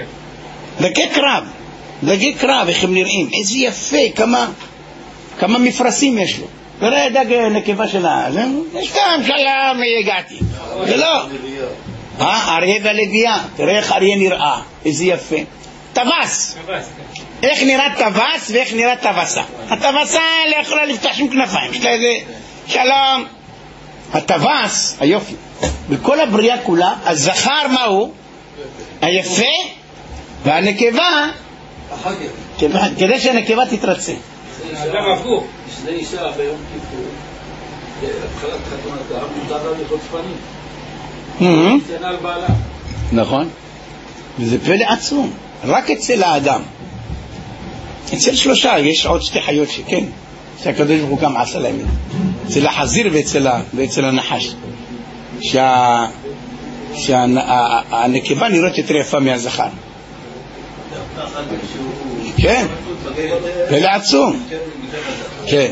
דגי קרב, איך הם נראים, איזה יפה, כמה מפרסים יש לו. תראה דג נקבה שלה, יש גם שהיה הגעתי, זה לא אריה והלוויה, תראה איך אריה נראה, איזה יפה. טווס. איך נראה טווס ואיך נראה טווסה. הטווסה לא יכולה לפתח שום כנפיים, יש לה איזה שלום. הטווס, היופי, בכל הבריאה כולה, הזכר מהו? היפה, והנקבה, כדי שהנקבה תתרצה. אדם הפוך. שני אישה ביום כיפור, התחלת חתונתה, מותר לה לראות צפנים. קטנה על בעלה. נכון. וזה פלא עצום. רק אצל האדם. אצל שלושה, יש עוד שתי חיות שכן, שהקדוש ברוך הוא גם עשה להם. אצל החזיר ואצל הנחש. שהנקבה נראית יותר יפה מהזכר. כן. פלא עצום. כן.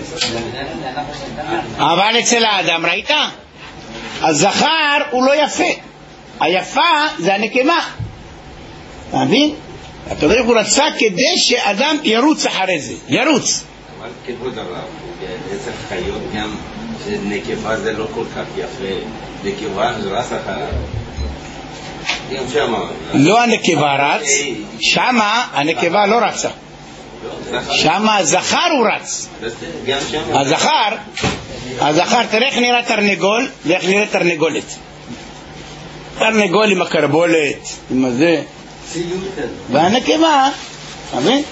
אבל אצל האדם, ראית? הזכר הוא לא יפה. היפה זה הנקבה. אתה מבין? הקדוש ברוך הוא רצה כדי שאדם ירוץ אחרי זה. ירוץ. אבל כבוד הרב, אצל חיות גם נקבה זה לא כל כך יפה. נקבה זה רץ אחריו. גם שמה. לא הנקבה רץ. שמה הנקבה לא רצה. שמה הזכר הוא רץ. הזכר, תראה איך נראה תרנגול ואיך נראה תרנגולת. תרנגול עם הקרבולת, עם הזה. והנקבה, מבין?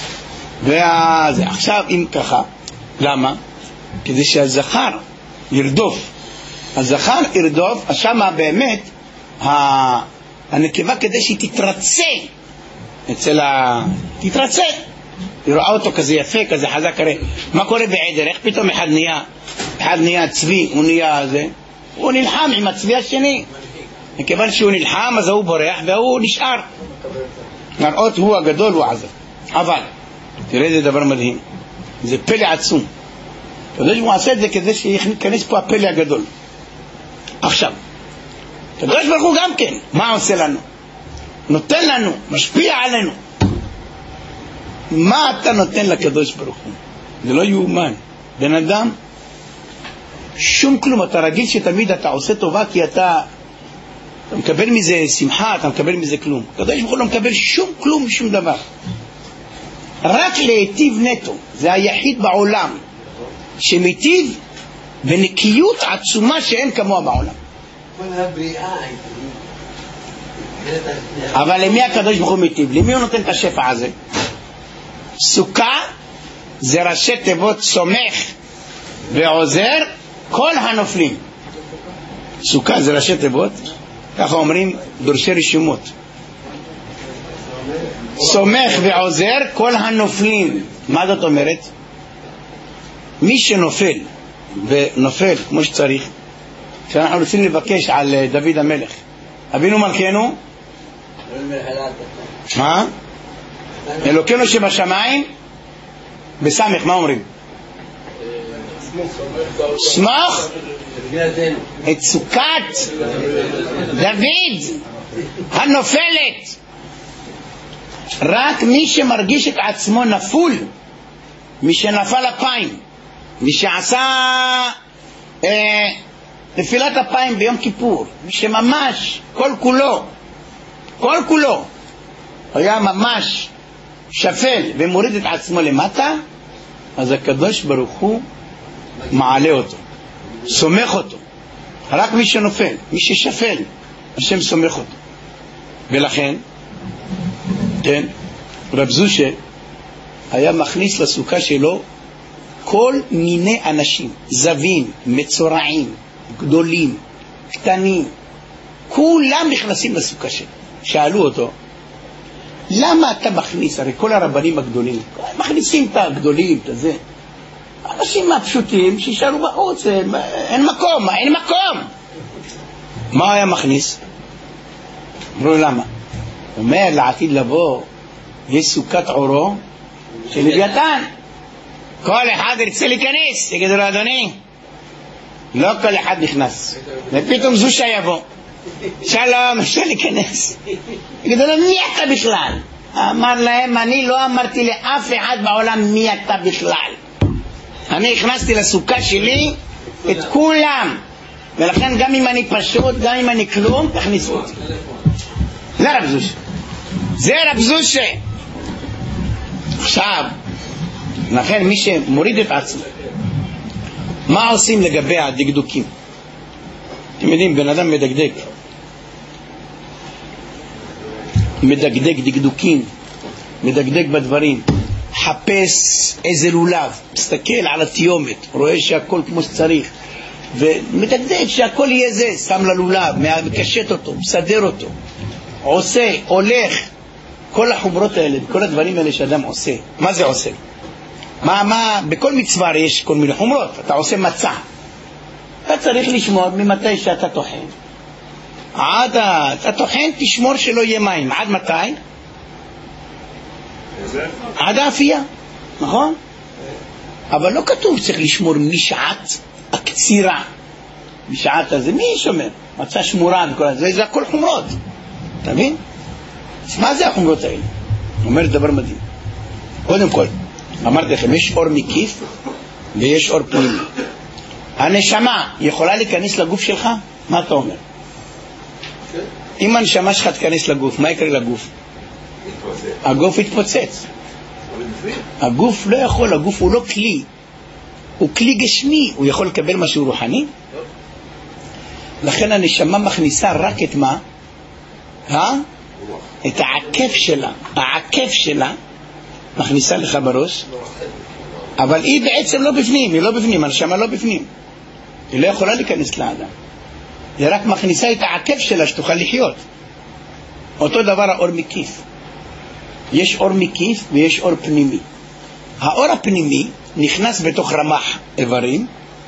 עכשיו אם ככה, למה? כדי שהזכר ירדוף. הזכר ירדוף, אז שמה באמת הנקבה כדי שהיא תתרצה תתרצה. היא רואה אותו כזה יפה, כזה חזק. הרי מה קורה בעדר? איך פתאום אחד נהיה צבי, הוא נהיה זה, הוא נלחם עם הצבי השני. מכיוון שהוא נלחם אז הוא בורח והוא נשאר לראות הוא הגדול, הוא עזר. אבל תראה, זה דבר מדהים, זה פלא עצום. הקדוש ברוך הוא עשה את זה כדי שיכנס פה הפלא הגדול. עכשיו הקדוש ברוך הוא גם כן, מה עושה לנו? נותן לנו, משפיע עלינו. מה אתה נותן לקדוש ברוך הוא? זה לא יאומן. בן אדם שום כלום. אתה רגיל שתמיד אתה עושה טובה כי אתה מקבל מזה שמחה, אתה מקבל מזה כלום. הקדוש ברוך הוא לא מקבל שום כלום משום דבר, רק להיטיב נטו. זה היחיד בעולם שמטיב בנקיות עצומה שאין כמוה בעולם. אבל למי הקדוש ברוך הוא מטיב? למי הוא נותן את השפע הזה? סוכה זה ראשי תיבות סומך ועוזר כל הנופלים. סוכה זה ראשי תיבות, ככה אומרים דורשי רשימות. סומך ועוזר כל הנופלים. מה זאת אומרת? מי שנופל ונופל כמו שצריך, כשאנחנו רוצים לבקש על דוד המלך, אבינו מלכנו, מה? אלוקינו שבשמיים, בסמך, מה אומרים? סמוך את סוכת דוד הנופלת. רק מי שמרגיש את עצמו נפול, מי שנפל אפיים, מי שעשה נפילת אפיים ביום כיפור, מי שממש כל כולו היה ממש שפל ומוריד את עצמו למטה, אז הקדוש ברוך הוא מעלה אותו, סומך אותו. רק מי שנופל, מי ששפל, השם סומך אותו. ולכן כן, רב זושה היה מכניס לסוכה שלו כל מיני אנשים, זווים, מצורעים, גדולים, קטנים, כולם נכנסים לסוכה שלו. שאלו אותו, למה אתה מכניס? הרי כל הרבנים הגדולים מכניסים את הגדולים, את זה. אנשים הפשוטים שישארו בחוץ, אין מקום. מה היה מכניס? אמרו למה? הוא אומר, לעתיד לבוא יש סוכת עורו של לוויתן, כל אחד ירצה להיכנס. יגידו לו, אדוני, לא כל אחד נכנס. ופתאום זושה יבוא, שלום, אפשר להיכנס. יגידו לו, מי אתה בכלל? אמר להם, אני לא אמרתי לאף אחד בעולם מי אתה בכלל. אני הכנסתי לסוכה שלי את כולם, ולכן גם אם אני פשוט, גם אם אני כלום, תכניסו אותי. לרב זושה זה רב זושה. עכשיו, לכן מי שמוריד את עצמו, מה עושים לגבי הדקדוקים? אתם יודעים, בן אדם מדקדק דקדוקים, מדקדק בדברים, חפש איזה לולב, מסתכל על התיומת, רואה שהכל כמו שצריך, ומדקדק שהכל יהיה זה, שם ללולב, מקשט אותו, מסדר אותו, עושה, הולך, כל החומרות האלה, כל הדברים האלה שאדם עושה. מה זה עושה? בכל מצווה יש כל מיני חומרות. אתה עושה מצה, אתה צריך לשמור ממתי שאתה טוחן עד אתה טוחן, תשמור שלא יהיה מים. עד מתי? עד האפייה, נכון? אבל לא כתוב צריך לשמור משעת הקצירה, משעת הזה. מי שומר? מצה שמורה וכל זה, זה הכל חומרות. אתה מבין? מה זה החומרות האלה? אומר דבר מדהים. קודם כל, אמרתי לכם, יש אור מקיף ויש אור פנימי. הנשמה יכולה להיכנס לגוף שלך? מה אתה אומר? אם הנשמה שלך תיכנס לגוף, מה יקרה לגוף? הגוף יתפוצץ. הגוף לא יכול, הגוף הוא לא כלי, הוא כלי גשמי. הוא יכול לקבל משהו רוחני? לכן הנשמה מכניסה רק את מה? את העקף שלה. העקף שלה מכניסה לך בראש, אבל היא בעצם לא בפנים, היא לא בפנים, הנשמה לא בפנים, היא לא יכולה להיכנס לאדם, היא רק מכניסה את העקף שלה שתוכל לחיות. אותו דבר האור מקיף, יש אור מקיף ויש אור פנימי. האור הפנימי נכנס בתוך רמ"ח איברים,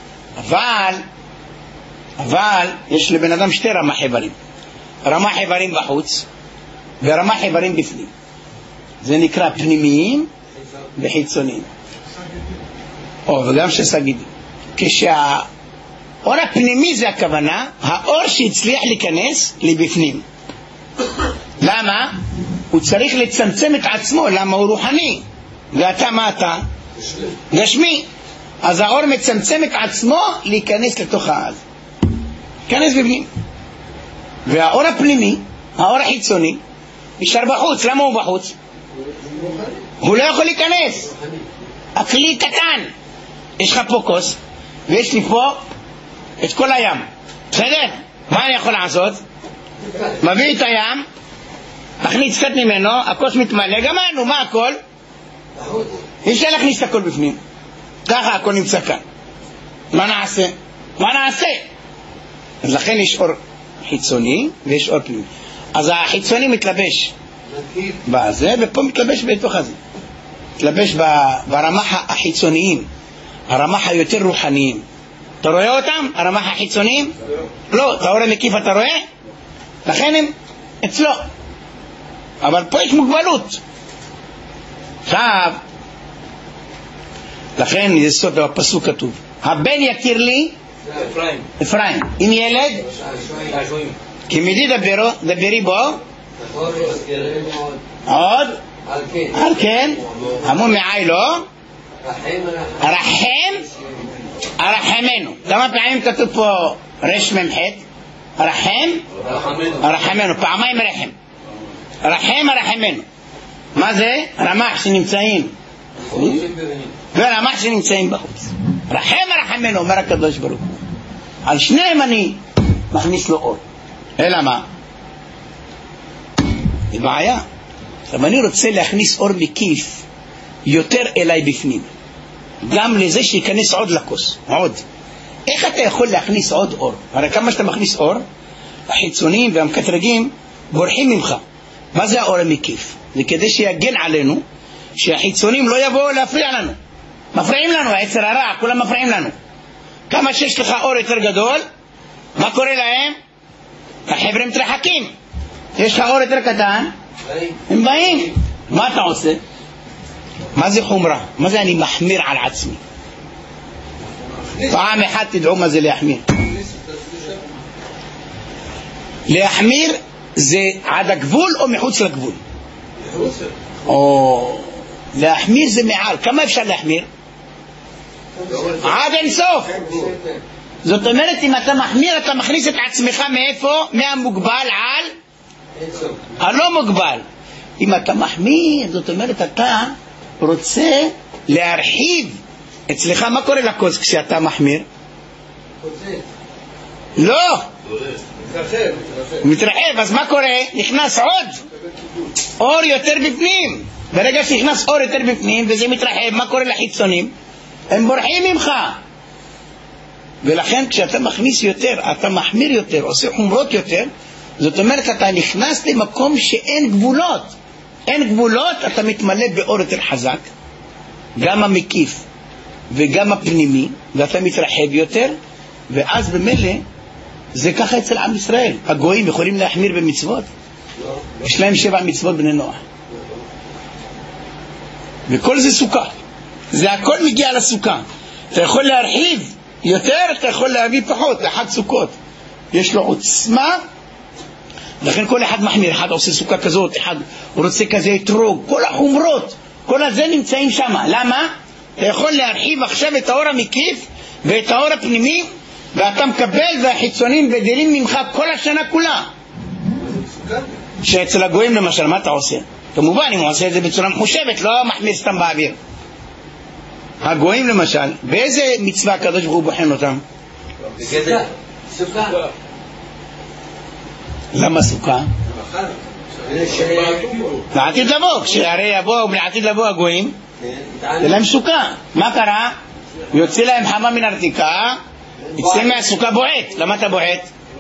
אבל יש לבן אדם שתי רמ"ח איברים, רמ"ח איברים בחוץ ורמ"ח איברים בפנים. זה נקרא פנימיים וחיצוניים, וגם שסגידים. כשהאור הפנימי זה הכוונה, האור שהצליח להיכנס לבפנים. למה? הוא צריך לצמצם את עצמו, למה הוא רוחני, ואתה מה אתה? גשמי. אז האור מצמצם את עצמו להיכנס לתוך העז, להיכנס בפנים. והאור הפנימי, האור החיצוני, נשאר בחוץ. למה הוא בחוץ? הוא לא יכול להיכנס. הכלי קטן, יש לך פה כוס ויש לי פה את כל הים, בסדר? מה אני יכול לעשות? מביא את הים, מכניס קצת ממנו, הכוס מתמלא, גמרנו. מה הכל? אי אפשר להכניס את הכל בפנים, ככה הכל נמצא כאן. מה נעשה? אז לכן יש אור חיצוני ויש אור פנימי. אז החיצוני מתלבש בזה, ופה מתלבש בתוך הזה, מתלבש ברמ"ח החיצוניים, הרמ"ח היותר רוחניים. אתה רואה אותם? הרמ"ח החיצוניים? לא. את האור המקיף אתה רואה? לכן הם אצלו, אבל פה יש מוגבלות. עכשיו, לכן זה סוד בפסוק כתוב, הבן יכיר לי אפרים, אם ילד כי מדי דברי בו עוד על כן המון מעי לו הרחמנו. כמה פעמים כתוב פה רש ממחת? הרחמנו, פעמיים הרחמנו. מה זה? רמ"ח שנמצאים ורמ"ח שנמצאים בחוץ. הרחמנו, אומר הקדוש ברוך הוא, על שניהם אני מכניס לו אור. אלא מה? זה בעיה. אבל אני רוצה להכניס אור מקיף יותר אליי בפנים, גם לזה שיכנס עוד לכוס, עוד. איך אתה יכול להכניס עוד אור? הרי כמה שאתה מכניס אור, החיצוניים והמקטרגים בורחים ממך. מה זה האור המקיף? זה כדי שיגן עלינו, שהחיצונים לא יבואו להפריע לנו. מפריעים לנו, היצר הרע, כולם מפריעים לנו. כמה שיש לך אור יותר גדול, מה קורה להם? החבר'ה מתרחקים. יש לך אור יותר קטן, הם באים. מה אתה עושה? מה זה חומרה? מה זה אני מחמיר על עצמי? פעם אחת תדעו מה זה להחמיר. להחמיר זה עד הגבול או מחוץ לגבול? או להחמיר זה מעל. כמה אפשר להחמיר? עד אינסוף. זאת אומרת, אם אתה מחמיר, אתה מכניס את עצמך מאיפה? מהמוגבל על הלא מוגבל. אם אתה מחמיר, זאת אומרת, אתה רוצה להרחיב. אצלך, מה קורה לכוס כשאתה מחמיר? לא! מתרחב, אז מה קורה? נכנס עוד אור יותר בפנים. ברגע שנכנס אור יותר בפנים וזה מתרחב, מה קורה לחיצונים? הם בורחים ממך. ולכן כשאתה מכניס יותר, אתה מחמיר יותר, עושה חומרות יותר, זאת אומרת, אתה נכנס למקום שאין גבולות. אין גבולות, אתה מתמלא באור יותר חזק, גם המקיף וגם הפנימי, ואתה מתרחב יותר, ואז במילא זה ככה אצל עם ישראל. הגויים יכולים להחמיר במצוות? יש להם 7 מצוות בני נוח, וכל זה סוכה. זה הכל מגיע לסוכה. אתה יכול להרחיב יותר, אתה יכול להביא פחות. לאחד סוכות יש לו עוצמה, לכן כל אחד מחמיר. אחד עושה סוכה כזאת, אחד רוצה כזה יתרוג. כל החומרות, כל הזה נמצאים שם. למה? אתה יכול להרחיב עכשיו את האור המקיף ואת האור הפנימי, ואתה מקבל, והחיצונים גדלים ממך כל השנה כולה. שאצל הגויים למשל, מה אתה עושה? כמובן, אם הוא עושה את זה בצורה מחושבת, לא מחמיר סתם באוויר. הגויים למשל, באיזה מצווה הקדוש ברוך הוא בוחן אותם? סוכה. למה סוכה? לעתיד לבוא, כשהרי יבואו לעתיד לבוא הגויים, זה להם סוכה. מה קרה? יוצא להם חמה מן הרתיקה, יצא מהסוכה בועט. למה אתה בועט?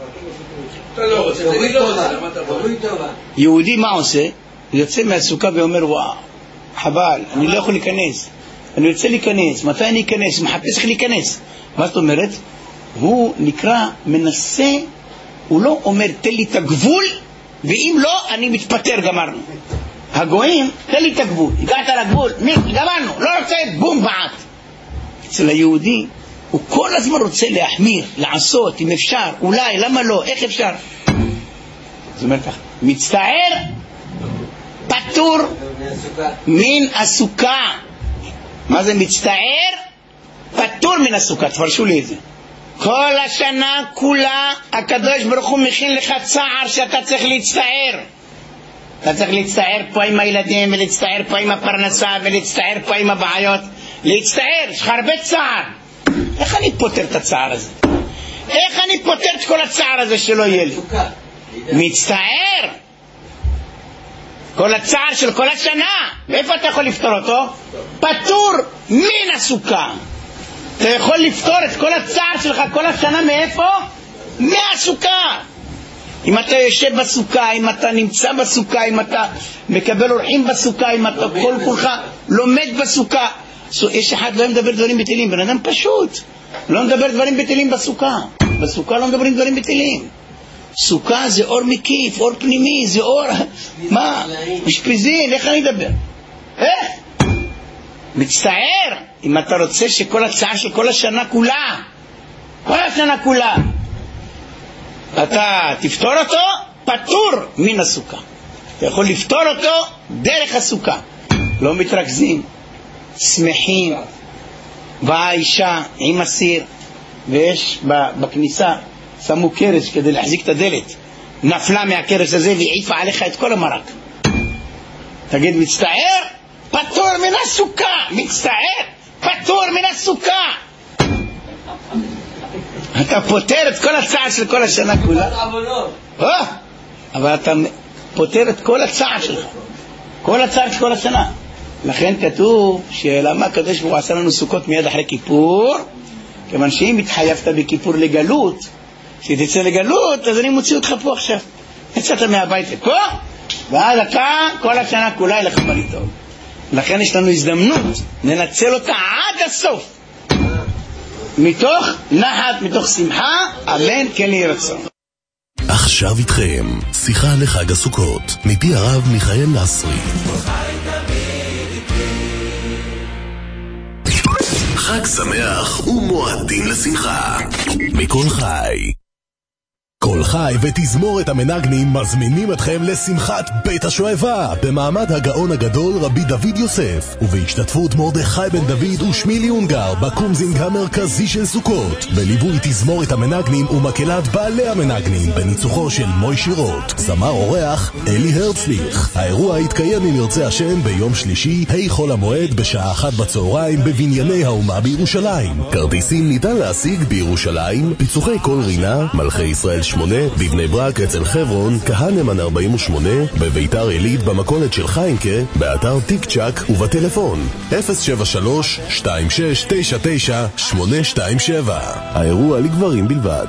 יהודי מה עושה? יוצא מהסוכה ואומר, וואו, חבל, אני לא יכול להיכנס, אני רוצה להיכנס. מתי אני אכנס? מחפש איך להיכנס. מה זאת אומרת? הוא נקרא מנסה, הוא לא אומר תן לי את הגבול, ואם לא אני מתפטר, גמרנו. הגויים, תן לי את הגבול, הגעת לגבול, גמרנו, לא רוצה, בום, בעט. אצל היהודי הוא כל הזמן רוצה להחמיר, לעשות, אם אפשר, אולי, למה לא, איך אפשר? זאת אומרת ככה, מצטער, פטור מן הסוכה. מה זה מצטער? פטור מן הסוכה. תפרשו לי את זה. כל השנה כולה הקדוש ברוך הוא מכין לך צער שאתה צריך להצטער. אתה צריך להצטער פה עם הילדים, ולהצטער פה עם הפרנסה, ולהצטער פה עם הבעיות. להצטער, יש לך הרבה צער. איך אני פותר את הצער הזה? איך אני פותר את כל הצער הזה שלא יהיה לי? מצטער. כל הצער של כל השנה, מאיפה אתה יכול לפתור אותו? פטור מן הסוכה. אתה יכול לפתור את כל הצער שלך כל השנה מאיפה? מהסוכה. אם אתה יושב בסוכה, אם אתה נמצא בסוכה, אם אתה מקבל אורחים בסוכה, אם אתה כל כולך לומד בסוכה. יש אחד לא מדבר דברים בטלים, בן אדם פשוט לא מדבר דברים בטלים בסוכה. בסוכה לא מדברים דברים בטלים. סוכה זה אור מקיף, אור פנימי, זה אור, מה? משפיזין, איך אני אדבר? איך? מצטער. אם אתה רוצה שכל הצעה של כל השנה כולה, כל השנה כולה, אתה תפתור אותו, פטור מן הסוכה. אתה יכול לפתור אותו דרך הסוכה. לא מתרכזים, שמחים, והאישה עם הסיר, ויש בכניסה שמו קרש כדי להחזיק את הדלת, נפלה מהקרש הזה והעיפה עליך את כל המרק. תגיד מצטער, פטור מן הסוכה. מצטער, פטור מן הסוכה. אתה פותר את כל הצער של כל השנה כולה. אבל אתה פותר את כל הצער שלך, כל הצער של כל השנה. לכן כתוב שלמה הקדוש ברוך הוא עשה לנו סוכות מיד אחרי כיפור, כיוון שאם התחייבת בכיפור לגלות, שתצא לגלות, אז אני מוציא אותך פה עכשיו. יצאת מהבית לפה, ואז אתה כל השנה כולה ילך מה לטוב. לכן יש לנו הזדמנות לנצל אותה עד הסוף, מתוך נחת, מתוך שמחה. אמן כן יהי רצון. עכשיו איתכם שיחה לחג הסוכות מפי הרב מיכאל נסרי. חג שמח ומועדים לשמחה מכל חי. כל חי ותזמורת המנגנים מזמינים אתכם לשמחת בית השואבה במעמד הגאון הגדול רבי דוד יוסף ובהשתתפות מרדכי בן דוד ושמילי אונגר בקומזינג המרכזי של סוכות בליווי תזמורת המנגנים ומקהלת בעלי המנגנים בניצוחו של מוי שירות. זמר אורח אלי הרצליך. האירוע יתקיים אם ירצה השם ביום שלישי ה' חול המועד בשעה 1 בצהריים בבנייני האומה בירושלים. כרטיסים ניתן להשיג בירושלים, פיצוחי כל רינה, מלכי ישראל 8, בבני ברק אצל חברון, כהנמן 48, בביתר עילית במכולת של חיינקה, באתר טיק צ'ק ובטלפון 073-2699-827. האירוע לגברים בלבד.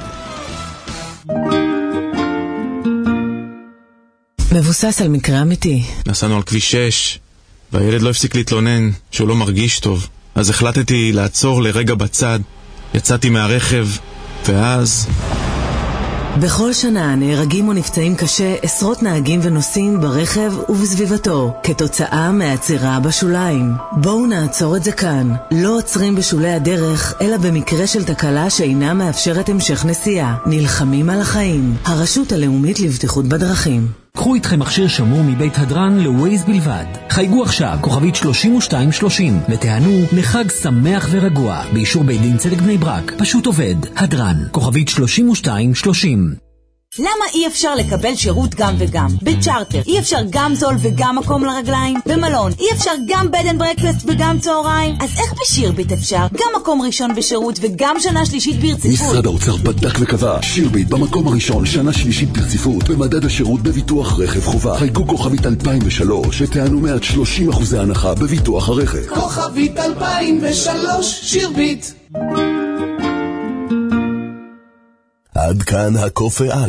מבוסס על מקרה אמיתי. נסענו על כביש 6 והילד לא הפסיק להתלונן שהוא לא מרגיש טוב. אז החלטתי לעצור לרגע בצד. יצאתי מהרכב ואז... בכל שנה נהרגים או נפצעים קשה עשרות נהגים ונוסעים ברכב ובסביבתו כתוצאה מהעצירה בשוליים. בואו נעצור את זה כאן. לא עוצרים בשולי הדרך אלא במקרה של תקלה שאינה מאפשרת המשך נסיעה. נלחמים על החיים. הרשות הלאומית לבטיחות בדרכים. קחו איתכם מכשיר שמור מבית הדרן לווייז בלבד. חייגו עכשיו, כוכבית 3230, ותענו לחג שמח ורגוע, באישור בית דין צדק בני ברק. פשוט עובד. הדרן, כוכבית 3230. למה אי אפשר לקבל שירות גם וגם? בצ'ארטר אי אפשר גם זול וגם מקום לרגליים? במלון אי אפשר גם בד אנד ברקפסט וגם צהריים? אז איך בשירביט אפשר? גם מקום ראשון בשירות וגם שנה שלישית ברציפות? משרד האוצר בדק וקבע, שירביט במקום הראשון שנה שלישית ברציפות במדד השירות בביטוח רכב חובה. חייגו כוכבית 2003 ותענו מעט 30% הנחה בביטוח הרכב. כוכבית 2003 שירביט. עד כאן הקופה א'.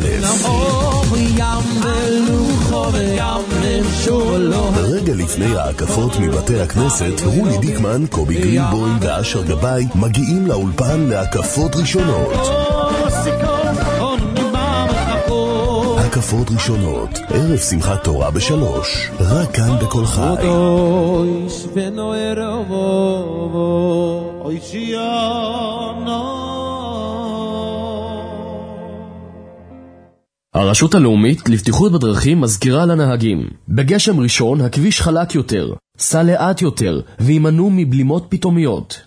רגע לפני ההקפות מבתי הכנסת, רולי דיקמן, קובי גרינבוים ואשר גבאי מגיעים לאולפן להקפות ראשונות. הקפות ראשונות, ערב שמחת תורה ב3, רק כאן בכל חי. הרשות הלאומית לבטיחות בדרכים מזכירה לנהגים. בגשם ראשון הכביש חלק יותר, סע לאט יותר וימנעו מבלימות פתאומיות.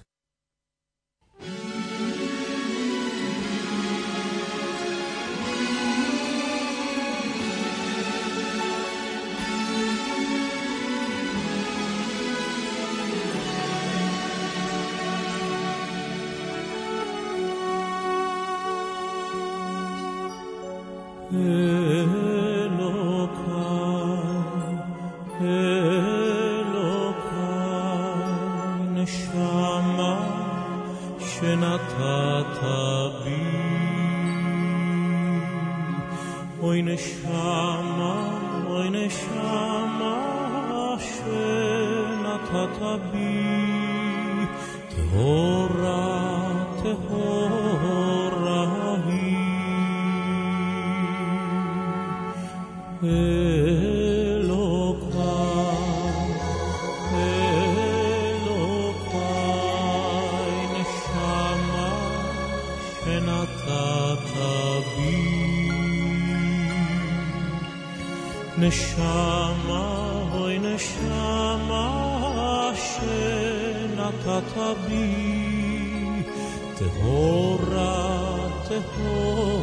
שנתת בי טהורה טהורה